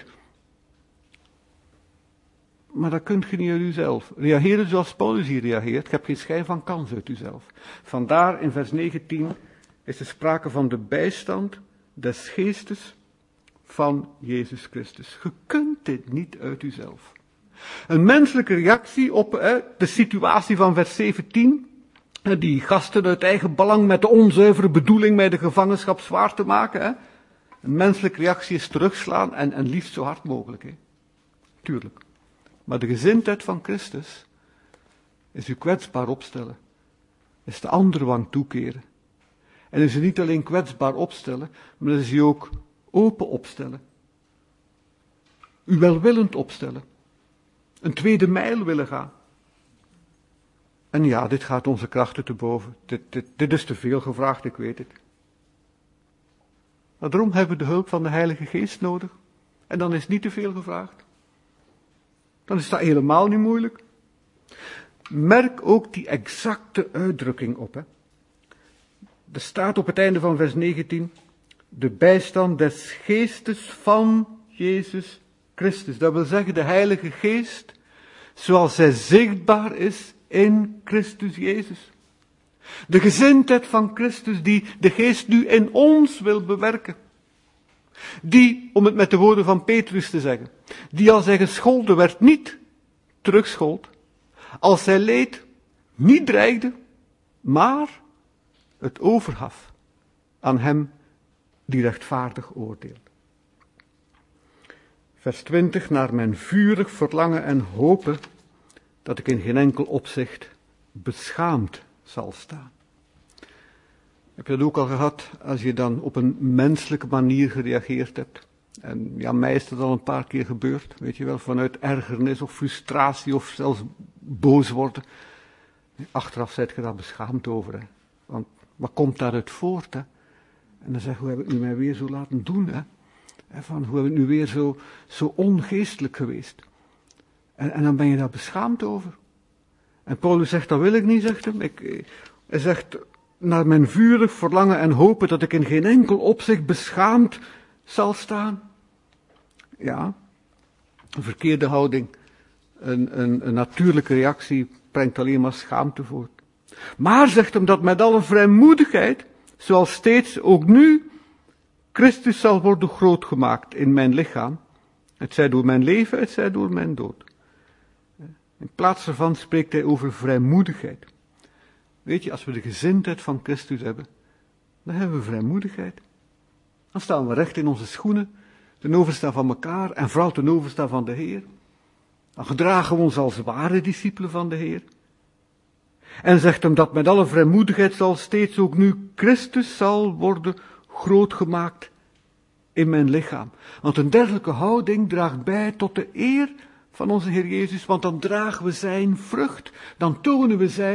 [SPEAKER 1] Maar dat kunt je niet uit uzelf. Reageren zoals Paulus hier reageert. Je hebt geen schijn van kans uit uzelf. Vandaar in vers 19 is er sprake van de bijstand des geestes van Jezus Christus. Je kunt dit niet uit uzelf. Een menselijke reactie op de situatie van vers 17. Die gasten uit eigen belang met de onzuivere bedoeling mij de gevangenschap zwaar te maken. Hè. Een menselijke reactie is terugslaan en liefst zo hard mogelijk. Hè. Tuurlijk. Maar de gezindheid van Christus is u kwetsbaar opstellen. Is de andere wang toekeren. En is u niet alleen kwetsbaar opstellen, maar is u ook open opstellen. U welwillend opstellen. Een tweede mijl willen gaan. En ja, dit gaat onze krachten te boven. Dit is te veel gevraagd, ik weet het. Maar daarom hebben we de hulp van de Heilige Geest nodig. En dan is het niet te veel gevraagd. Dan is dat helemaal niet moeilijk. Merk ook die exacte uitdrukking op. Hè. Er staat op het einde van vers 19, de bijstand des geestes van Jezus Christus. Dat wil zeggen de Heilige Geest, zoals zij zichtbaar is in Christus Jezus. De gezindheid van Christus die de Geest nu in ons wil bewerken. Die, om het met de woorden van Petrus te zeggen, die als hij gescholden werd niet terugschold, als hij leed niet dreigde, maar het overgaf aan hem die rechtvaardig oordeelt. Vers 20, naar mijn vurig verlangen en hopen dat ik in geen enkel opzicht beschaamd zal staan. Heb je dat ook al gehad, als je dan op een menselijke manier gereageerd hebt? En ja, mij is dat al een paar keer gebeurd, weet je wel, vanuit ergernis of frustratie of zelfs boos worden. Achteraf zijt je daar beschaamd over, hè. Want wat komt daaruit voort, hè? En dan zeg je, hoe heb ik nu mij weer zo laten doen, hè? Van, hoe heb ik nu weer zo ongeestelijk geweest? En dan ben je daar beschaamd over. En Paulus zegt, dat wil ik niet, zegt hem. Hij zegt, naar mijn vurig verlangen en hopen dat ik in geen enkel opzicht beschaamd zal staan. Ja, een verkeerde houding, een natuurlijke reactie brengt alleen maar schaamte voort. Maar, zegt hem, dat met alle vrijmoedigheid, zoals steeds ook nu, Christus zal worden grootgemaakt in mijn lichaam. Het zij door mijn leven, het zij door mijn dood. In plaats daarvan spreekt hij over vrijmoedigheid. Weet je, als we de gezindheid van Christus hebben, dan hebben we vrijmoedigheid. Dan staan we recht in onze schoenen, ten overstaan van elkaar en vooral ten overstaan van de Heer. Dan gedragen we ons als ware discipelen van de Heer. En zegt hem dat met alle vrijmoedigheid zal steeds ook nu Christus zal worden grootgemaakt in mijn lichaam. Want een dergelijke houding draagt bij tot de eer van onze Heer Jezus, want dan dragen we zijn vrucht. Dan tonen we zijn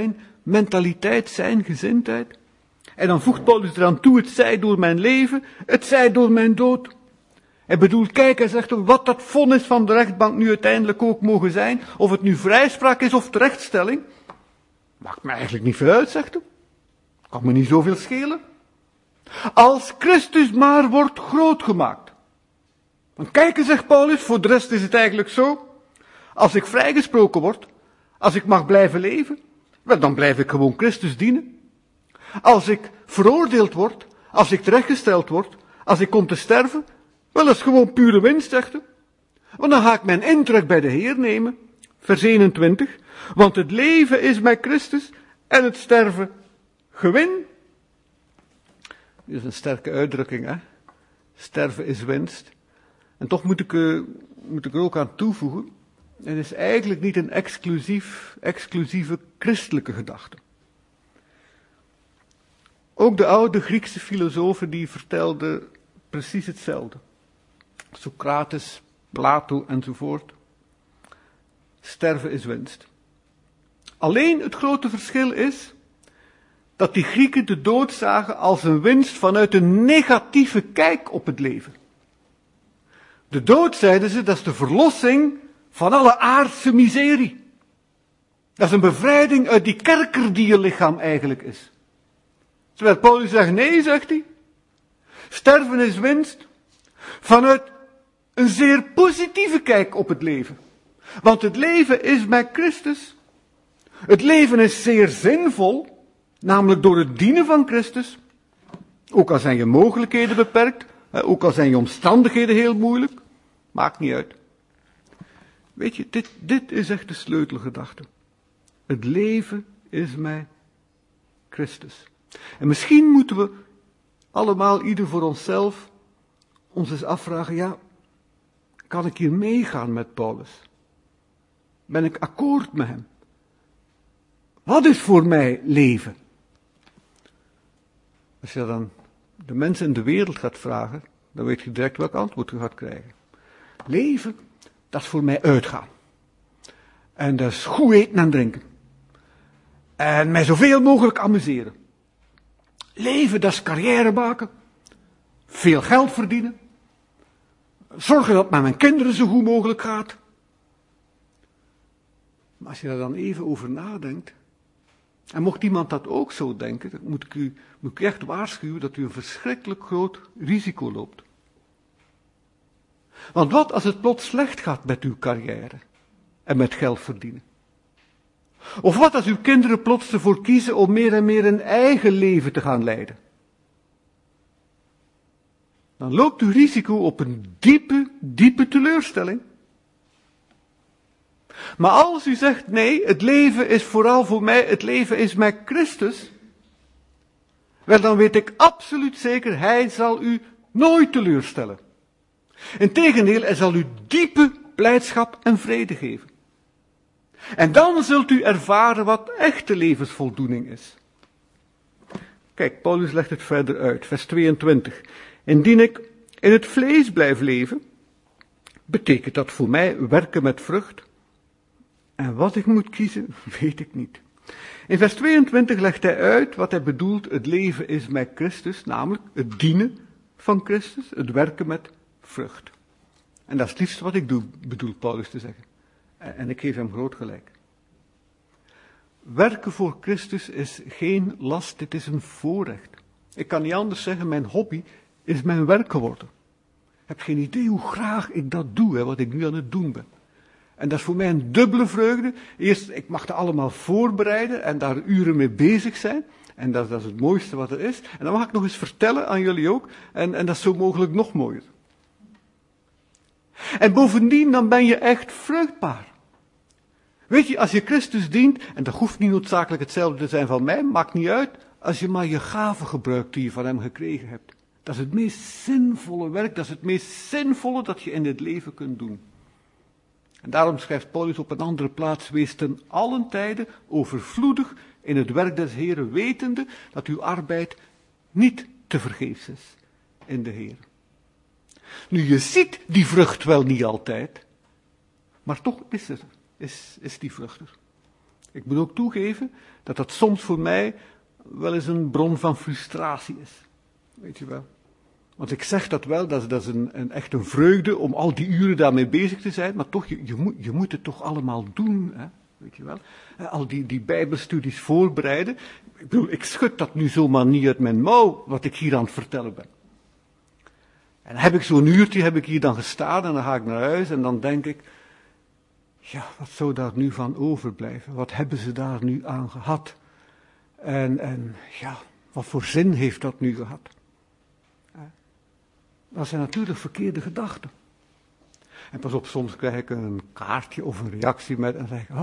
[SPEAKER 1] mentaliteit, zijn gezindheid. En dan voegt Paulus eraan toe, het zij door mijn leven, het zij door mijn dood. Hij bedoelt, kijk, hij zegt, wat dat vonnis van de rechtbank nu uiteindelijk ook mogen zijn, of het nu vrijspraak is of terechtstelling, maakt me eigenlijk niet veel uit, zegt hij. Kan me niet zoveel schelen. Als Christus maar wordt groot gemaakt. Want kijk, zegt Paulus, voor de rest is het eigenlijk zo, als ik vrijgesproken word, als ik mag blijven leven, wel, dan blijf ik gewoon Christus dienen. Als ik veroordeeld word, als ik terechtgesteld word, als ik kom te sterven, wel, dat is gewoon pure winst, zegt hij. Want dan ga ik mijn intrek bij de Heer nemen. Vers 21. Want het leven is met Christus en het sterven gewin. Dat is een sterke uitdrukking, hè. Sterven is winst. En toch moet ik er ook aan toevoegen. Het is eigenlijk niet een exclusieve christelijke gedachte. Ook de oude Griekse filosofen die vertelden precies hetzelfde. Socrates, Plato enzovoort. Sterven is winst. Alleen het grote verschil is dat die Grieken de dood zagen als een winst vanuit een negatieve kijk op het leven. De dood, zeiden ze, dat is de verlossing van alle aardse miserie. Dat is een bevrijding uit die kerker die je lichaam eigenlijk is. Terwijl Paulus zegt, nee, zegt hij. Sterven is winst vanuit een zeer positieve kijk op het leven. Want het leven is met Christus. Het leven is zeer zinvol, namelijk door het dienen van Christus. Ook al zijn je mogelijkheden beperkt, ook al zijn je omstandigheden heel moeilijk, maakt niet uit. Weet je, dit is echt de sleutelgedachte. Het leven is met Christus. En misschien moeten we allemaal, ieder voor onszelf, ons eens afvragen, ja, kan ik hier meegaan met Paulus? Ben ik akkoord met hem? Wat is voor mij leven? Als je dan de mensen in de wereld gaat vragen, dan weet je direct welk antwoord je gaat krijgen. Leven, dat is voor mij uitgaan. En dat is goed eten en drinken. En mij zoveel mogelijk amuseren. Leven, dat is carrière maken. Veel geld verdienen. Zorgen dat het met mijn kinderen zo goed mogelijk gaat. Maar als je daar dan even over nadenkt, en mocht iemand dat ook zo denken, dan moet ik u echt waarschuwen dat u een verschrikkelijk groot risico loopt. Want wat als het plots slecht gaat met uw carrière en met geld verdienen? Of wat als uw kinderen plots ervoor kiezen om meer en meer een eigen leven te gaan leiden? Dan loopt u risico op een diepe teleurstelling. Maar als u zegt, nee, het leven is vooral voor mij, het leven is met Christus, wel, dan weet ik absoluut zeker, hij zal u nooit teleurstellen. Integendeel, hij zal u diepe blijdschap en vrede geven. En dan zult u ervaren wat echte levensvoldoening is. Kijk, Paulus legt het verder uit, vers 22. Indien ik in het vlees blijf leven, betekent dat voor mij werken met vrucht. En wat ik moet kiezen, weet ik niet. In vers 22 legt hij uit wat hij bedoelt, het leven is met Christus, namelijk het dienen van Christus, het werken met vrucht. En dat is het liefst wat ik doe, bedoelt Paulus te zeggen. En ik geef hem groot gelijk. Werken voor Christus is geen last, dit is een voorrecht. Ik kan niet anders zeggen, mijn hobby is mijn werk geworden. Ik heb geen idee hoe graag ik dat doe, wat ik nu aan het doen ben. En dat is voor mij een dubbele vreugde. Eerst, ik mag dat allemaal voorbereiden en daar uren mee bezig zijn. En dat is het mooiste wat er is. En dan mag ik nog eens vertellen aan jullie ook. En dat is zo mogelijk nog mooier. En bovendien, dan ben je echt vruchtbaar. Weet je, als je Christus dient, en dat hoeft niet noodzakelijk hetzelfde te zijn van mij, maakt niet uit, als je maar je gaven gebruikt die je van hem gekregen hebt. Dat is het meest zinvolle werk, dat is het meest zinvolle dat je in dit leven kunt doen. En daarom schrijft Paulus op een andere plaats, wees ten allen tijde overvloedig in het werk des Heeren, wetende dat uw arbeid niet te vergeefs is in de Heer. Nu, je ziet die vrucht wel niet altijd, maar toch is die vrucht er. Ik moet ook toegeven dat dat soms voor mij wel eens een bron van frustratie is. Weet je wel. Want ik zeg dat wel, dat is echt een vreugde om al die uren daarmee bezig te zijn, maar toch, je moet het toch allemaal doen, hè? Weet je wel. Al die bijbelstudies voorbereiden. Ik bedoel, ik schud dat nu zomaar niet uit mijn mouw, wat ik hier aan het vertellen ben. En heb ik zo'n uurtje, hier dan gestaan en dan ga ik naar huis en dan denk ik, ja, wat zou daar nu van overblijven? Wat hebben ze daar nu aan gehad? En ja, wat voor zin heeft dat nu gehad? Dat zijn natuurlijk verkeerde gedachten. En pas op, soms krijg ik een kaartje of een reactie met en zeg ik,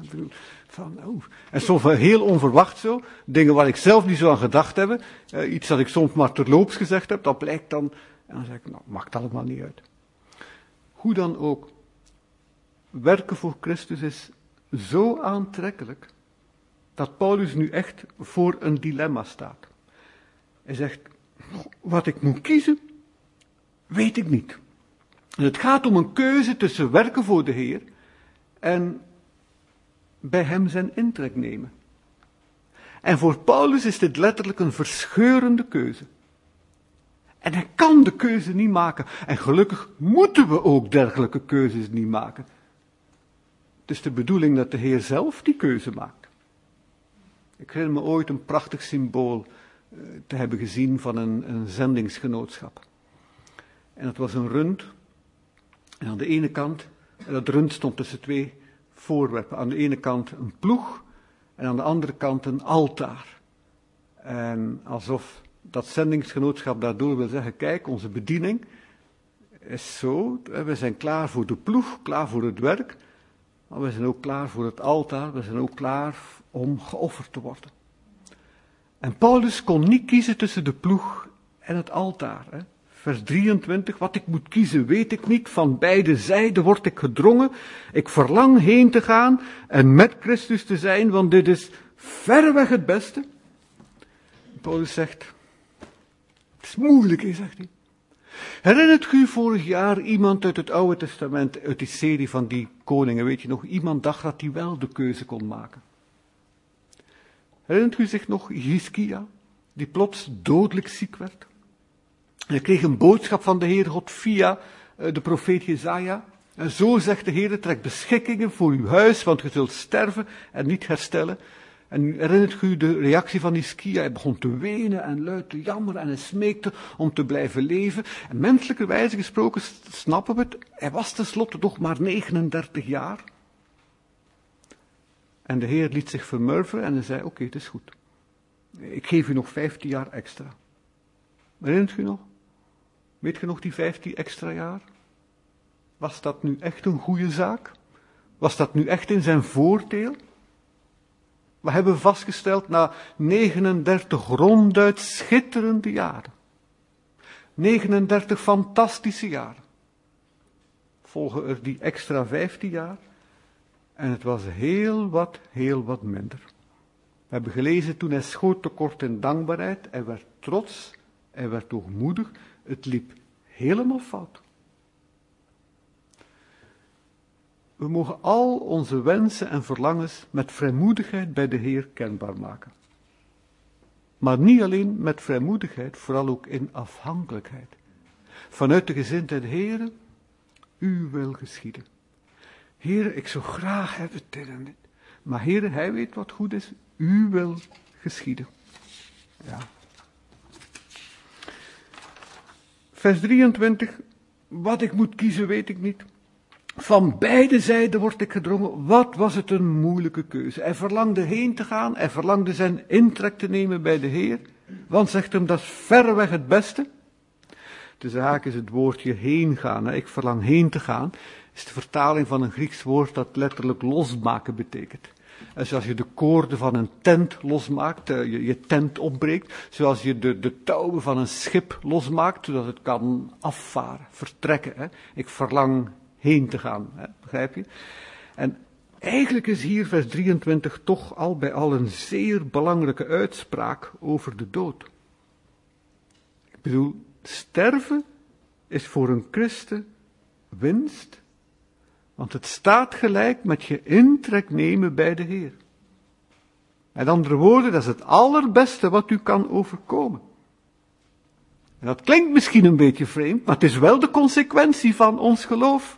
[SPEAKER 1] en soms wel heel onverwacht zo, dingen waar ik zelf niet zo aan gedacht heb, iets dat ik soms maar terloops gezegd heb, dat blijkt dan, en dan zeg ik, nou, maakt allemaal niet uit. Hoe dan ook, werken voor Christus is zo aantrekkelijk, dat Paulus nu echt voor een dilemma staat. Hij zegt, wat ik moet kiezen, weet ik niet. En het gaat om een keuze tussen werken voor de Heer en bij hem zijn intrek nemen. En voor Paulus is dit letterlijk een verscheurende keuze. En hij kan de keuze niet maken. En gelukkig moeten we ook dergelijke keuzes niet maken. Het is de bedoeling dat de Heer zelf die keuze maakt. Ik herinner me ooit een prachtig symbool te hebben gezien van een zendingsgenootschap. En dat was een rund. En aan de ene kant, en dat rund stond tussen twee voorwerpen. Aan de ene kant een ploeg en aan de andere kant een altaar. En alsof dat zendingsgenootschap daardoor wil zeggen, kijk, onze bediening is zo, we zijn klaar voor de ploeg, klaar voor het werk, maar we zijn ook klaar voor het altaar, we zijn ook klaar om geofferd te worden. En Paulus kon niet kiezen tussen de ploeg en het altaar. Hè. Vers 23, wat ik moet kiezen weet ik niet, van beide zijden word ik gedrongen. Ik verlang heen te gaan en met Christus te zijn, want dit is verreweg het beste. Paulus zegt, het is moeilijk, zegt hij. Herinnert u vorig jaar iemand uit het Oude Testament, uit die serie van die koningen, weet je nog, iemand dacht dat hij wel de keuze kon maken. Herinnert u zich nog Hiskia, die plots dodelijk ziek werd? En hij kreeg een boodschap van de Heer God via de profeet Jesaja. En zo zegt de Heer, trek beschikkingen voor uw huis, want je zult sterven en niet herstellen. En herinnert u de reactie van Hiskia? Hij begon te wenen en luid te jammeren en hij smeekte om te blijven leven. En menselijkerwijze gesproken snappen we het, hij was tenslotte nog maar 39 jaar. En de Heer liet zich vermurven en hij zei, oké, het is goed. Ik geef u nog 15 jaar extra. Herinnert u nog? Weet je nog die 15 extra jaar? Was dat nu echt een goede zaak? Was dat nu echt in zijn voordeel? We hebben vastgesteld na 39 ronduit schitterende jaren. 39 fantastische jaren. Volgen er die extra 15 jaar. En het was heel wat minder. We hebben gelezen, toen hij schoot tekort in dankbaarheid. Hij werd trots, hij werd hoogmoedig. Het liep helemaal fout. We mogen al onze wensen en verlangens met vrijmoedigheid bij de Heer kenbaar maken. Maar niet alleen met vrijmoedigheid, vooral ook in afhankelijkheid. Vanuit de gezindheid, Heere, uw wil geschieden. Heere, ik zou graag hebben dit en dit. Maar Heere, hij weet wat goed is, uw wil geschieden. Ja. Vers 23, wat ik moet kiezen weet ik niet. Van beide zijden word ik gedrongen. Wat was het een moeilijke keuze. Hij verlangde heen te gaan. Hij verlangde zijn intrek te nemen bij de Heer. Want, zegt hem, dat is verreweg het beste. De zaak is het woordje heen gaan. Ik verlang heen te gaan. Is de vertaling van een Grieks woord dat letterlijk losmaken betekent. En zoals je de koorden van een tent losmaakt, je tent opbreekt. Zoals je de touwen van een schip losmaakt, zodat het kan afvaren, vertrekken. Hè. Ik verlang heen te gaan, hè, begrijp je? En eigenlijk is hier vers 23 toch al bij al een zeer belangrijke uitspraak over de dood. Ik bedoel, sterven is voor een christen winst, want het staat gelijk met je intrek nemen bij de Heer. Met andere woorden, dat is het allerbeste wat u kan overkomen. En dat klinkt misschien een beetje vreemd, maar het is wel de consequentie van ons geloof.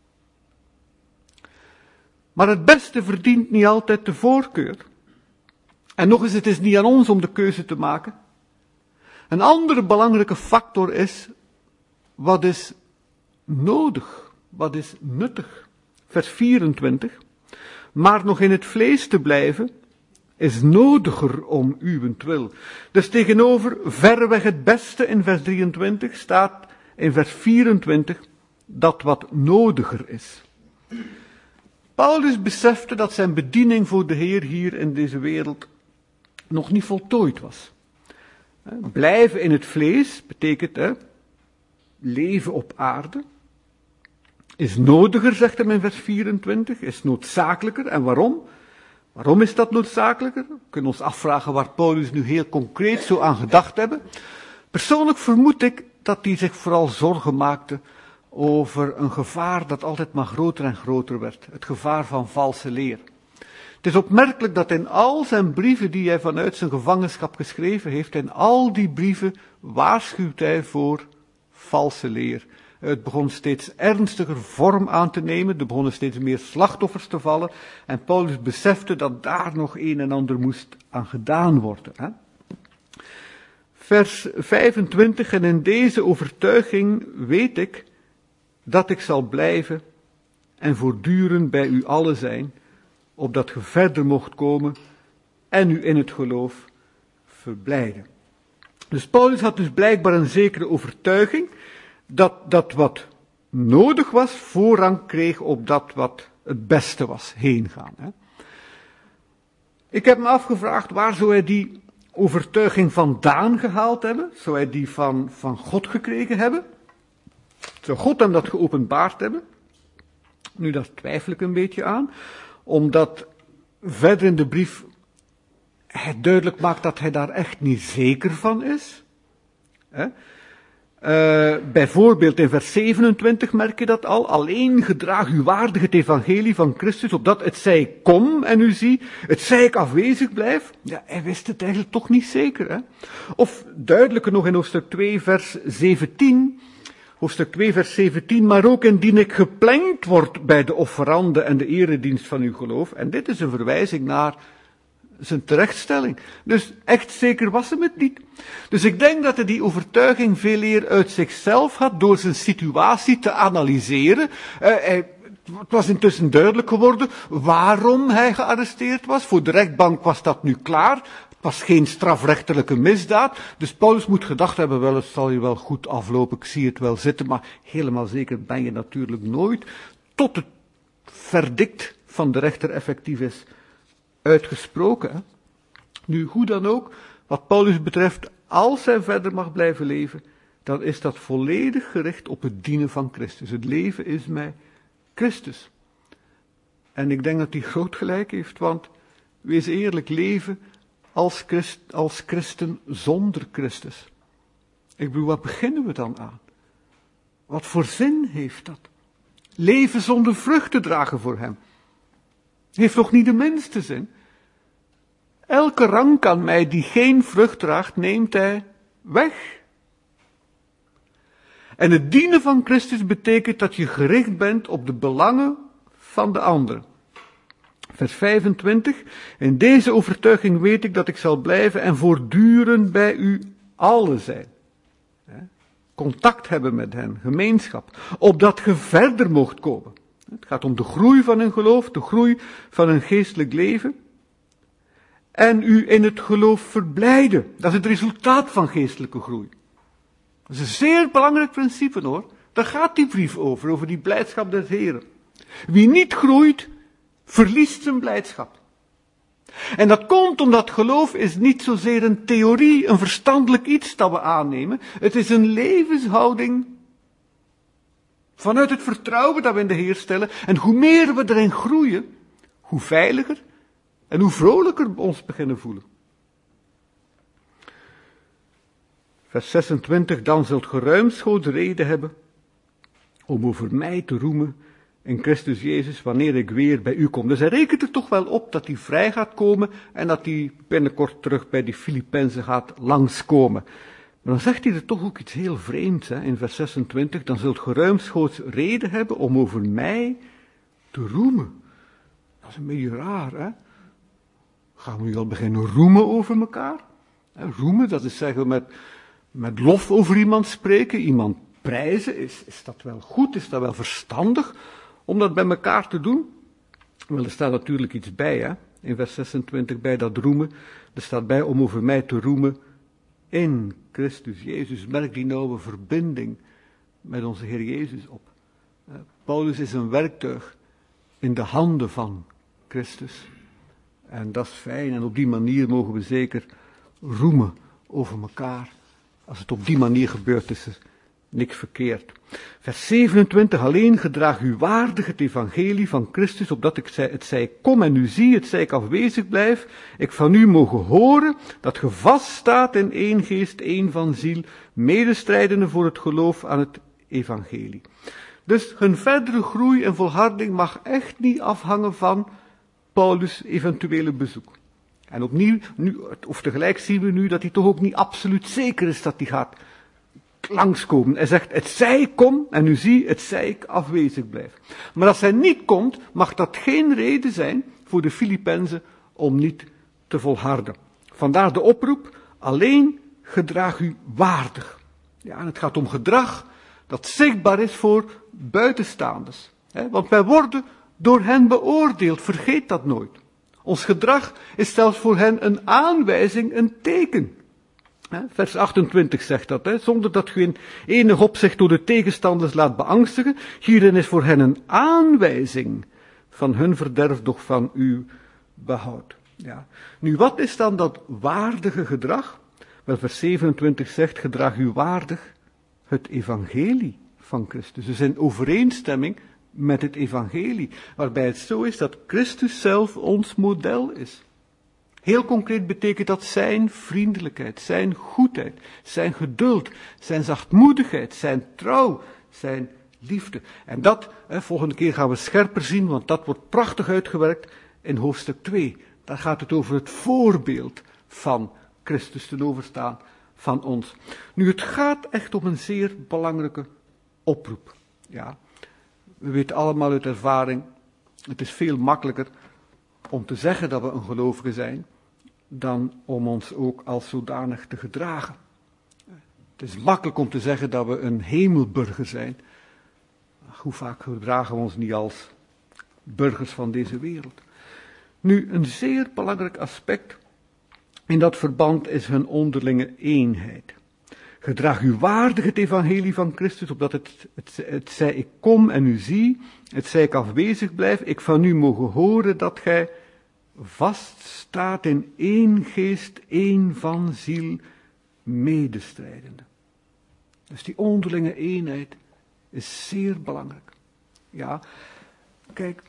[SPEAKER 1] Maar het beste verdient niet altijd de voorkeur. En nog eens, het is niet aan ons om de keuze te maken. Een andere belangrijke factor is, wat is nodig, wat is nuttig. Vers 24, maar nog in het vlees te blijven, is nodiger om uwentwil. Dus tegenover verreweg het beste in vers 23 staat in vers 24 dat wat nodiger is. Paulus besefte dat zijn bediening voor de Heer hier in deze wereld nog niet voltooid was. Blijven in het vlees betekent leven op aarde. Is nodiger, zegt hij in vers 24, is noodzakelijker. En waarom? Waarom is dat noodzakelijker? We kunnen ons afvragen waar Paulus nu heel concreet zo aan gedacht hebben. Persoonlijk vermoed ik dat hij zich vooral zorgen maakte over een gevaar dat altijd maar groter en groter werd. Het gevaar van valse leer. Het is opmerkelijk dat in al zijn brieven die hij vanuit zijn gevangenschap geschreven heeft, in al die brieven waarschuwt hij voor valse leer. Het begon steeds ernstiger vorm aan te nemen, er begonnen steeds meer slachtoffers te vallen en Paulus besefte dat daar nog een en ander moest aan gedaan worden. Hè? Vers 25, en in deze overtuiging weet ik dat ik zal blijven en voortdurend bij u allen zijn, opdat ge verder mocht komen en u in het geloof verblijden. Dus Paulus had dus blijkbaar een zekere overtuiging dat wat nodig was, voorrang kreeg op dat wat het beste was, heen gaan. Hè. Ik heb me afgevraagd, waar zou hij die overtuiging vandaan gehaald hebben? Zou hij die van God gekregen hebben? Zou God hem dat geopenbaard hebben? Nu, daar twijfel ik een beetje aan, omdat verder in de brief hij duidelijk maakt dat hij daar echt niet zeker van is. Bijvoorbeeld in vers 27 merk je dat al. Alleen gedraag u waardig het evangelie van Christus, opdat het zij ik kom en u zie, het zij ik afwezig blijf. Ja, hij wist het eigenlijk toch niet zeker. Hè? Of duidelijker nog in hoofdstuk 2 vers 17. Hoofdstuk 2 vers 17, maar ook indien ik geplengd word bij de offerande en de eredienst van uw geloof. En dit is een verwijzing naar zijn terechtstelling. Dus echt zeker was hem het niet. Dus ik denk dat hij die overtuiging veel eer uit zichzelf had door zijn situatie te analyseren. Het was intussen duidelijk geworden waarom hij gearresteerd was. Voor de rechtbank was dat nu klaar. Het was geen strafrechtelijke misdaad. Dus Paulus moet gedacht hebben, wel, het zal je wel goed aflopen, ik zie het wel zitten, maar helemaal zeker ben je natuurlijk nooit, tot het verdict van de rechter effectief is uitgesproken. Hè? Nu, hoe dan ook, wat Paulus betreft, als hij verder mag blijven leven, dan is dat volledig gericht op het dienen van Christus. Het leven is mij Christus. En ik denk dat hij groot gelijk heeft, want wees eerlijk, leven als christen zonder Christus. Ik bedoel, wat beginnen we dan aan? Wat voor zin heeft dat? Leven zonder vrucht te dragen voor hem. Heeft toch niet de minste zin? Elke rank aan mij die geen vrucht draagt, neemt hij weg. En het dienen van Christus betekent dat je gericht bent op de belangen van de ander. Vers 25. In deze overtuiging weet ik dat ik zal blijven en voortdurend bij u allen zijn. Contact hebben met hen, gemeenschap. Opdat ge verder mocht komen. Het gaat om de groei van een geloof, de groei van een geestelijk leven. En u in het geloof verblijden. Dat is het resultaat van geestelijke groei. Dat is een zeer belangrijk principe hoor. Daar gaat die brief over die blijdschap des Heren. Wie niet groeit, verliest zijn blijdschap. En dat komt omdat geloof is niet zozeer een theorie, een verstandelijk iets dat we aannemen. Het is een levenshouding vanuit het vertrouwen dat we in de Heer stellen. En hoe meer we erin groeien, hoe veiliger en hoe vrolijker we ons beginnen voelen. Vers 26, dan zult ge ruimschoots reden hebben om over mij te roemen in Christus Jezus, wanneer ik weer bij u kom. Dus hij rekent er toch wel op dat hij vrij gaat komen en dat hij binnenkort terug bij die Filippenzen gaat langskomen. Maar dan zegt hij er toch ook iets heel vreemds, hè, in vers 26. Dan zult ge ruimschoots reden hebben om over mij te roemen. Dat is een beetje raar, hè. Gaan we nu al beginnen roemen over elkaar? Roemen, dat is zeggen met lof over iemand spreken, iemand prijzen. Is dat wel goed, is dat wel verstandig om dat bij elkaar te doen? Wel, er staat natuurlijk iets bij, hè, in vers 26, bij dat roemen. Er staat bij om over mij te roemen in Christus Jezus. Merk die nauwe verbinding met onze Heer Jezus op. Paulus is een werktuig in de handen van Christus. En dat is fijn, en op die manier mogen we zeker roemen over elkaar. Als het op die manier gebeurt, is er niks verkeerd. Vers 27, alleen gedraag u waardig het evangelie van Christus, opdat het zij ik kom en u zie, het zij ik afwezig blijf, ik van u mogen horen, dat ge vaststaat in één geest, één van ziel, medestrijdende voor het geloof aan het evangelie. Dus hun verdere groei en volharding mag echt niet afhangen van Paulus' eventuele bezoek. En opnieuw, of tegelijk zien we nu dat hij toch ook niet absoluut zeker is dat hij gaat langskomen. Hij zegt, het zij ik kom, en u zie, het zij ik afwezig blijf. Maar als hij niet komt, mag dat geen reden zijn voor de Filippenzen om niet te volharden. Vandaar de oproep, alleen gedraag u waardig. Ja, en het gaat om gedrag dat zichtbaar is voor buitenstaanders. Want wij worden door hen beoordeeld, vergeet dat nooit. Ons gedrag is zelfs voor hen een aanwijzing, een teken. Vers 28 zegt dat, zonder dat u in enig opzicht door de tegenstanders laat beangstigen. Hierin is voor hen een aanwijzing van hun verderf, doch van uw behoud. Ja. Nu, wat is dan dat waardige gedrag? Wel, vers 27 zegt, gedraag u waardig het evangelie van Christus. Dus in overeenstemming met het evangelie, waarbij het zo is dat Christus zelf ons model is. Heel concreet betekent dat zijn vriendelijkheid, zijn goedheid, zijn geduld, zijn zachtmoedigheid, zijn trouw, zijn liefde. En dat, volgende keer gaan we scherper zien, want dat wordt prachtig uitgewerkt in hoofdstuk 2. Daar gaat het over het voorbeeld van Christus ten overstaan van ons. Nu, het gaat echt om een zeer belangrijke oproep. Ja, we weten allemaal uit ervaring, het is veel makkelijker om te zeggen dat we een gelovige zijn, dan om ons ook als zodanig te gedragen. Het is makkelijk om te zeggen dat we een hemelburger zijn. Hoe vaak gedragen we ons niet als burgers van deze wereld? Nu, een zeer belangrijk aspect in dat verband is hun onderlinge eenheid. Gedraag u waardig het evangelie van Christus, opdat het zij ik kom en u zie, het zij ik afwezig blijf, ik van u mogen horen dat gij vaststaat in één geest, één van ziel, medestrijdende. Dus die onderlinge eenheid is zeer belangrijk. Ja, kijk,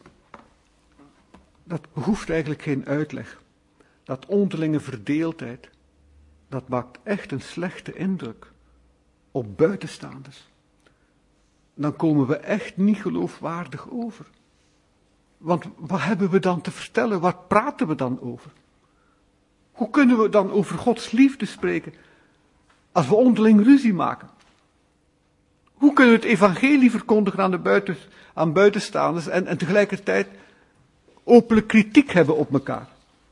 [SPEAKER 1] dat hoeft eigenlijk geen uitleg. Dat onderlinge verdeeldheid, dat maakt echt een slechte indruk op buitenstaanders. Dan komen we echt niet geloofwaardig over. Want wat hebben we dan te vertellen? Waar praten we dan over? Hoe kunnen we dan over Gods liefde spreken als we onderling ruzie maken? Hoe kunnen we het evangelie verkondigen aan buitenstaanders en tegelijkertijd openlijk kritiek hebben op elkaar?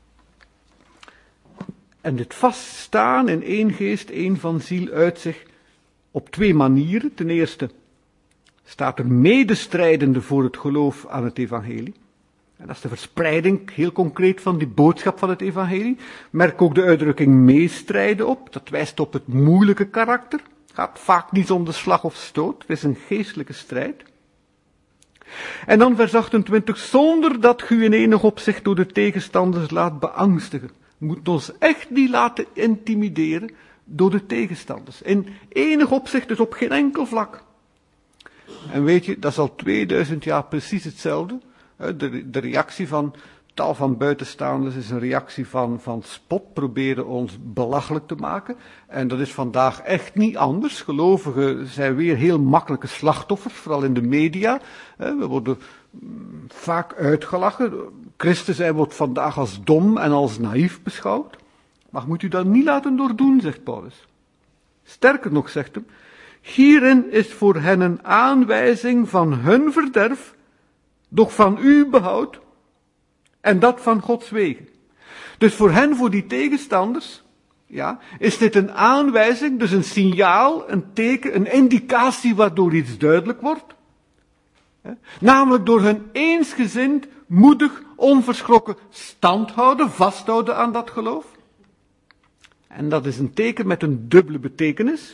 [SPEAKER 1] En dit vaststaan in één geest, één van ziel uit zich op twee manieren. Ten eerste staat er medestrijdende voor het geloof aan het evangelie. En dat is de verspreiding, heel concreet, van die boodschap van het evangelie. Merk ook de uitdrukking meestrijden op. Dat wijst op het moeilijke karakter. Het gaat vaak niet om de slag of stoot. Het is een geestelijke strijd. En dan vers 28, zonder dat u in enig opzicht door de tegenstanders laat beangstigen. We moeten ons echt niet laten intimideren door de tegenstanders. In enig opzicht, dus op geen enkel vlak. En weet je, dat is al 2000 jaar precies hetzelfde. De reactie van tal van buitenstaanders is een reactie van spot, proberen ons belachelijk te maken. En dat is vandaag echt niet anders. Gelovigen zijn weer heel makkelijke slachtoffers, vooral in de media. We worden vaak uitgelachen. Christen zijn wordt vandaag als dom en als naïef beschouwd. Maar moet u dat niet laten doordoen, zegt Paulus. Sterker nog, zegt hij, hierin is voor hen een aanwijzing van hun verderf, doch van uw behoud, en dat van Gods wegen. Dus voor hen, voor die tegenstanders, ja, is dit een aanwijzing, dus een signaal, een teken, een indicatie waardoor iets duidelijk wordt. Namelijk door hun eensgezind, moedig, onverschrokken standhouden, vasthouden aan dat geloof. En dat is een teken met een dubbele betekenis.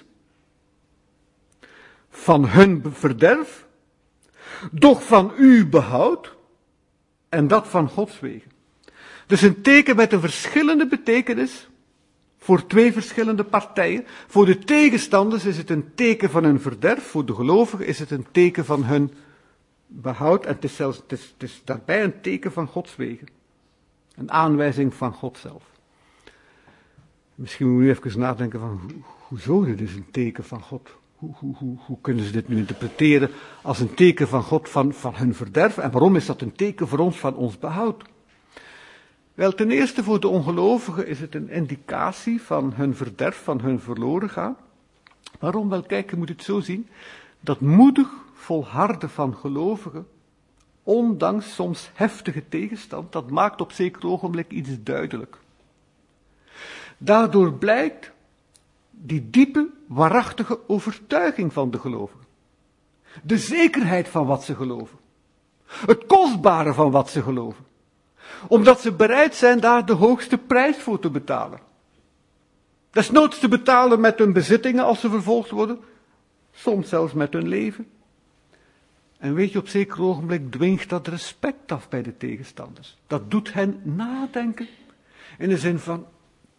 [SPEAKER 1] Van hun verderf, doch van uw behoud, en dat van Gods wegen. Dus een teken met een verschillende betekenis voor twee verschillende partijen. Voor de tegenstanders is het een teken van hun verderf, voor de gelovigen is het een teken van hun behoud, en het is daarbij een teken van Gods wegen. Een aanwijzing van God zelf. Misschien moet je even nadenken van, hoezo dit is een teken van God? Hoe kunnen ze dit nu interpreteren als een teken van God van hun verderf? En waarom is dat een teken voor ons van ons behoud? Wel, ten eerste voor de ongelovigen is het een indicatie van hun verderf, van hun verloren gaan. Waarom? Wel, kijk, je moet het zo zien, dat moedig volharden van gelovigen, ondanks soms heftige tegenstand, dat maakt op zeker ogenblik iets duidelijk. Daardoor blijkt die diepe, waarachtige overtuiging van de gelovigen. De zekerheid van wat ze geloven. Het kostbare van wat ze geloven. Omdat ze bereid zijn daar de hoogste prijs voor te betalen. Desnoods te betalen met hun bezittingen als ze vervolgd worden. Soms zelfs met hun leven. En weet je, op zeker ogenblik dwingt dat respect af bij de tegenstanders. Dat doet hen nadenken. In de zin van,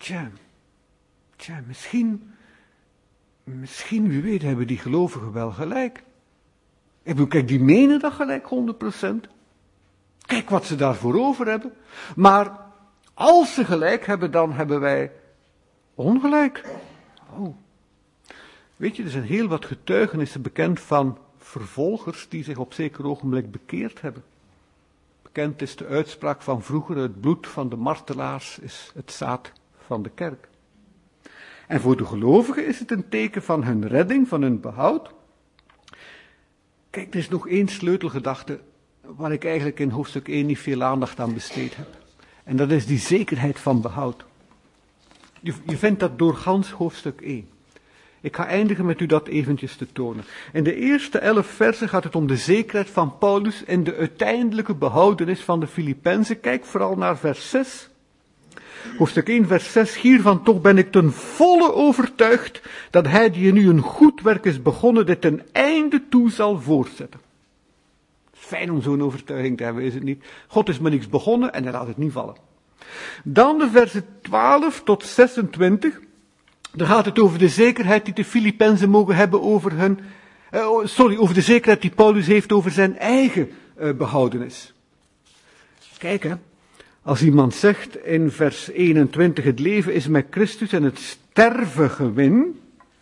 [SPEAKER 1] misschien, wie weet, hebben die gelovigen wel gelijk. Ik bedoel, kijk, die menen dat gelijk 100%. Kijk wat ze daarvoor over hebben. Maar als ze gelijk hebben, dan hebben wij ongelijk. Oh. Weet je, er zijn heel wat getuigenissen bekend van vervolgers die zich op zeker ogenblik bekeerd hebben. Bekend is de uitspraak van vroeger, het bloed van de martelaars is het zaad van de kerk. En voor de gelovigen is het een teken van hun redding, van hun behoud. Kijk, er is nog één sleutelgedachte waar ik eigenlijk in hoofdstuk 1 niet veel aandacht aan besteed heb. En dat is die zekerheid van behoud. Je vindt dat door gans hoofdstuk 1. Ik ga eindigen met u dat eventjes te tonen. In de eerste 11 versen gaat het om de zekerheid van Paulus en de uiteindelijke behoudenis van de Filippenzen. Kijk vooral naar vers 6. Hoofdstuk 1, vers 6. Hiervan toch ben ik ten volle overtuigd dat hij die nu een goed werk is begonnen, dit ten einde toe zal voortzetten. Fijn om zo'n overtuiging te hebben, is het niet? God is met niks begonnen en hij laat het niet vallen. Dan de versen 12 tot 26. Daar gaat het over de zekerheid die de Filippenzen mogen hebben over over de zekerheid die Paulus heeft over zijn eigen behoudenis. Kijk, hè. Als iemand zegt in vers 21, het leven is met Christus en het sterven gewin.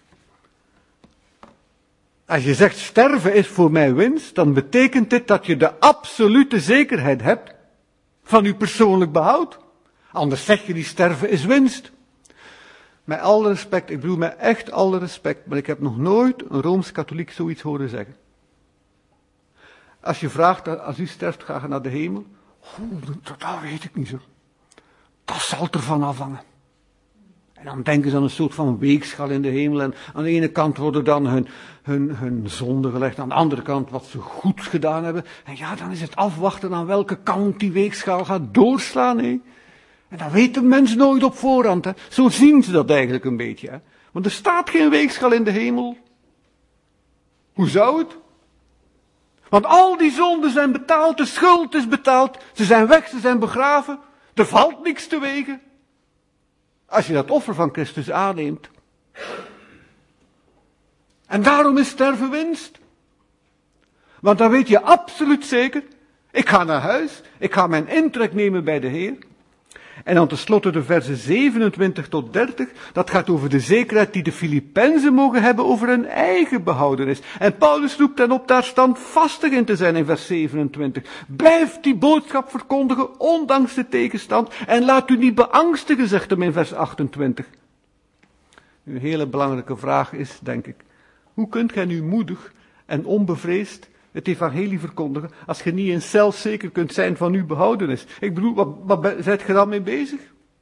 [SPEAKER 1] Als je zegt sterven is voor mij winst, dan betekent dit dat je de absolute zekerheid hebt van je persoonlijk behoud. Anders zeg je die sterven is winst. Met alle respect, ik bedoel met echt alle respect, maar ik heb nog nooit een Rooms-katholiek zoiets horen zeggen. Als je vraagt, als u sterft, ga je naar de hemel? Dat weet ik niet zo. Dat zal ervan afhangen. En dan denken ze aan een soort van weegschaal in de hemel. En aan de ene kant worden dan hun zonden gelegd. Aan de andere kant wat ze goed gedaan hebben. En ja, dan is het afwachten aan welke kant die weegschaal gaat doorslaan. Hè? En dat weet de mens nooit op voorhand. Hè? Zo zien ze dat eigenlijk een beetje. Hè? Want er staat geen weegschaal in de hemel. Hoe zou het? Want al die zonden zijn betaald, de schuld is betaald, ze zijn weg, ze zijn begraven, er valt niks te wegen. Als je dat offer van Christus aanneemt. En daarom is sterven winst. Want dan weet je absoluut zeker, Ik ga naar huis, ik ga mijn intrek nemen bij de Heer. En dan tenslotte de versen 27 tot 30, dat gaat over de zekerheid die de Filippenzen mogen hebben over hun eigen behoudenis. En Paulus roept hen op daar standvastig in te zijn in vers 27. Blijf die boodschap verkondigen, ondanks de tegenstand, en laat u niet beangstigen, zegt hem in vers 28. Een hele belangrijke vraag is, denk ik, hoe kunt gij nu moedig en onbevreesd het evangelie verkondigen, als je niet eens zelf zeker kunt zijn van uw behoudenis? Ik bedoel, wat zijt je dan mee bezig?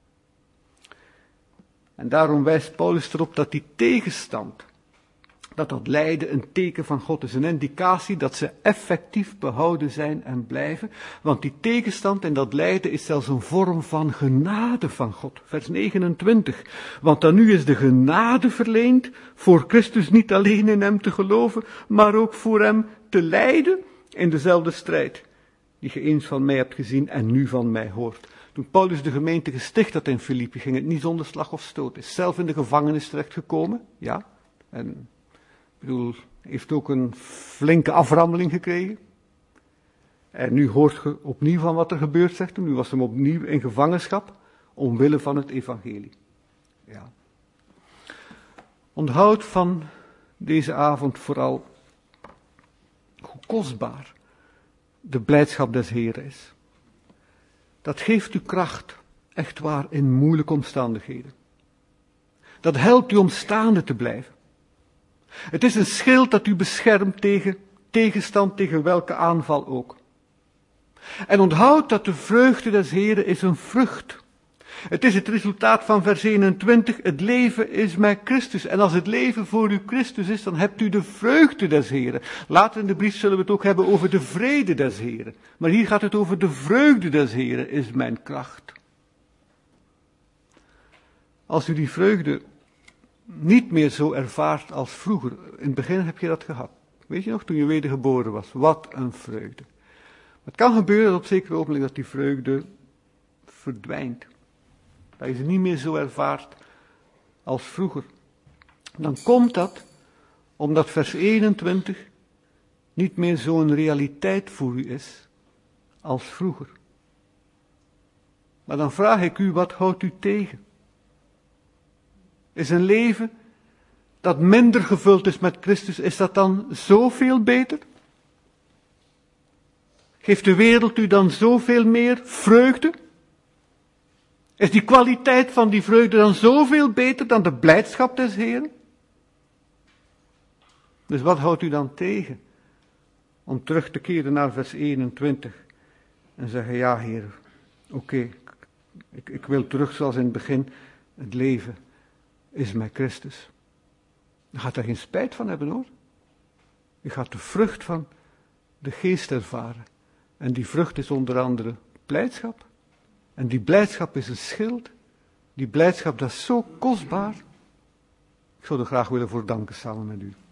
[SPEAKER 1] En daarom wijst Paulus erop dat die tegenstand, dat lijden een teken van God is, een indicatie dat ze effectief behouden zijn en blijven, want die tegenstand en dat lijden is zelfs een vorm van genade van God. Vers 29, want dan nu is de genade verleend, voor Christus niet alleen in hem te geloven, maar ook voor hem te lijden in dezelfde strijd, die je eens van mij hebt gezien en nu van mij hoort. Toen Paulus de gemeente gesticht had in Filippi, ging het niet zonder slag of stoot. Is zelf in de gevangenis terechtgekomen, ja, en heeft ook een flinke aframmeling gekregen. En nu hoort je opnieuw van wat er gebeurt, zegt hij. Nu was hij opnieuw in gevangenschap, omwille van het evangelie. Ja. Onthoud van deze avond vooral hoe kostbaar de blijdschap des Heeren is. Dat geeft u kracht, echt waar, in moeilijke omstandigheden. Dat helpt u om staande te blijven. Het is een schild dat u beschermt tegen tegenstand, tegen welke aanval ook. En onthoud dat de vreugde des Heeren is een vrucht. Het is het resultaat van vers 21, het leven is mij Christus. En als het leven voor u Christus is, dan hebt u de vreugde des Heeren. Later in de brief zullen we het ook hebben over de vrede des Heeren. Maar hier gaat het over de vreugde des Heeren is mijn kracht. Als u die vreugde niet meer zo ervaart als vroeger. In het begin heb je dat gehad. Weet je nog, toen je wedergeboren was. Wat een vreugde. Maar het kan gebeuren dat op zekere ogenblik dat die vreugde verdwijnt. Dat je ze niet meer zo ervaart als vroeger. Dan komt dat omdat vers 21 niet meer zo'n realiteit voor u is als vroeger. Maar dan vraag ik u, wat houdt u tegen? Is een leven dat minder gevuld is met Christus, is dat dan zoveel beter? Geeft de wereld u dan zoveel meer vreugde? Is die kwaliteit van die vreugde dan zoveel beter dan de blijdschap des Heeren? Dus wat houdt u dan tegen? Om terug te keren naar vers 21 en zeggen, ja Heer, oké, ik wil terug zoals in het begin, het leven is mij Christus. Je gaat daar geen spijt van hebben hoor. Je gaat de vrucht van de geest ervaren. En die vrucht is onder andere blijdschap. En die blijdschap is een schild. Die blijdschap, dat is zo kostbaar. Ik zou er graag willen voor danken samen met u.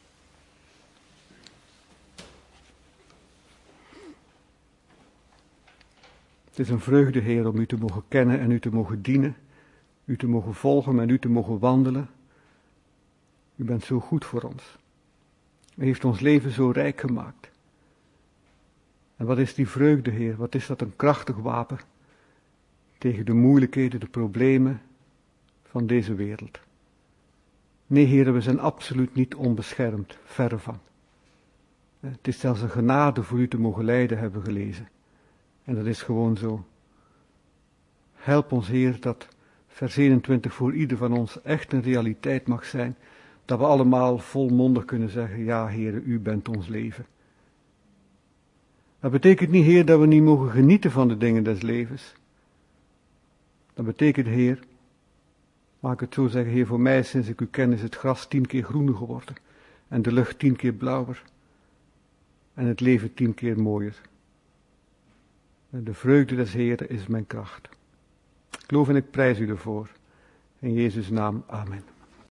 [SPEAKER 1] Het is een vreugde, Heer, om u te mogen kennen en u te mogen dienen. U te mogen volgen en u te mogen wandelen. U bent zo goed voor ons. U heeft ons leven zo rijk gemaakt. En wat is die vreugde, Heer? Wat is dat een krachtig wapen tegen de moeilijkheden, de problemen van deze wereld. Nee, Heer, we zijn absoluut niet onbeschermd, verre van. Het is zelfs een genade voor u te mogen lijden, hebben we gelezen. En dat is gewoon zo. Help ons, Heer, dat vers 21 voor ieder van ons echt een realiteit mag zijn, dat we allemaal volmondig kunnen zeggen, ja, Heer, u bent ons leven. Dat betekent niet, Heer, dat we niet mogen genieten van de dingen des levens. Dat betekent, Heer, mag ik het zo zeggen, Heer, voor mij sinds ik u ken is het gras 10 keer groener geworden en de lucht 10 keer blauwer en het leven 10 keer mooier. En de vreugde des Heeren is mijn kracht. Ik loof en ik prijs u ervoor. In Jezus' naam, amen.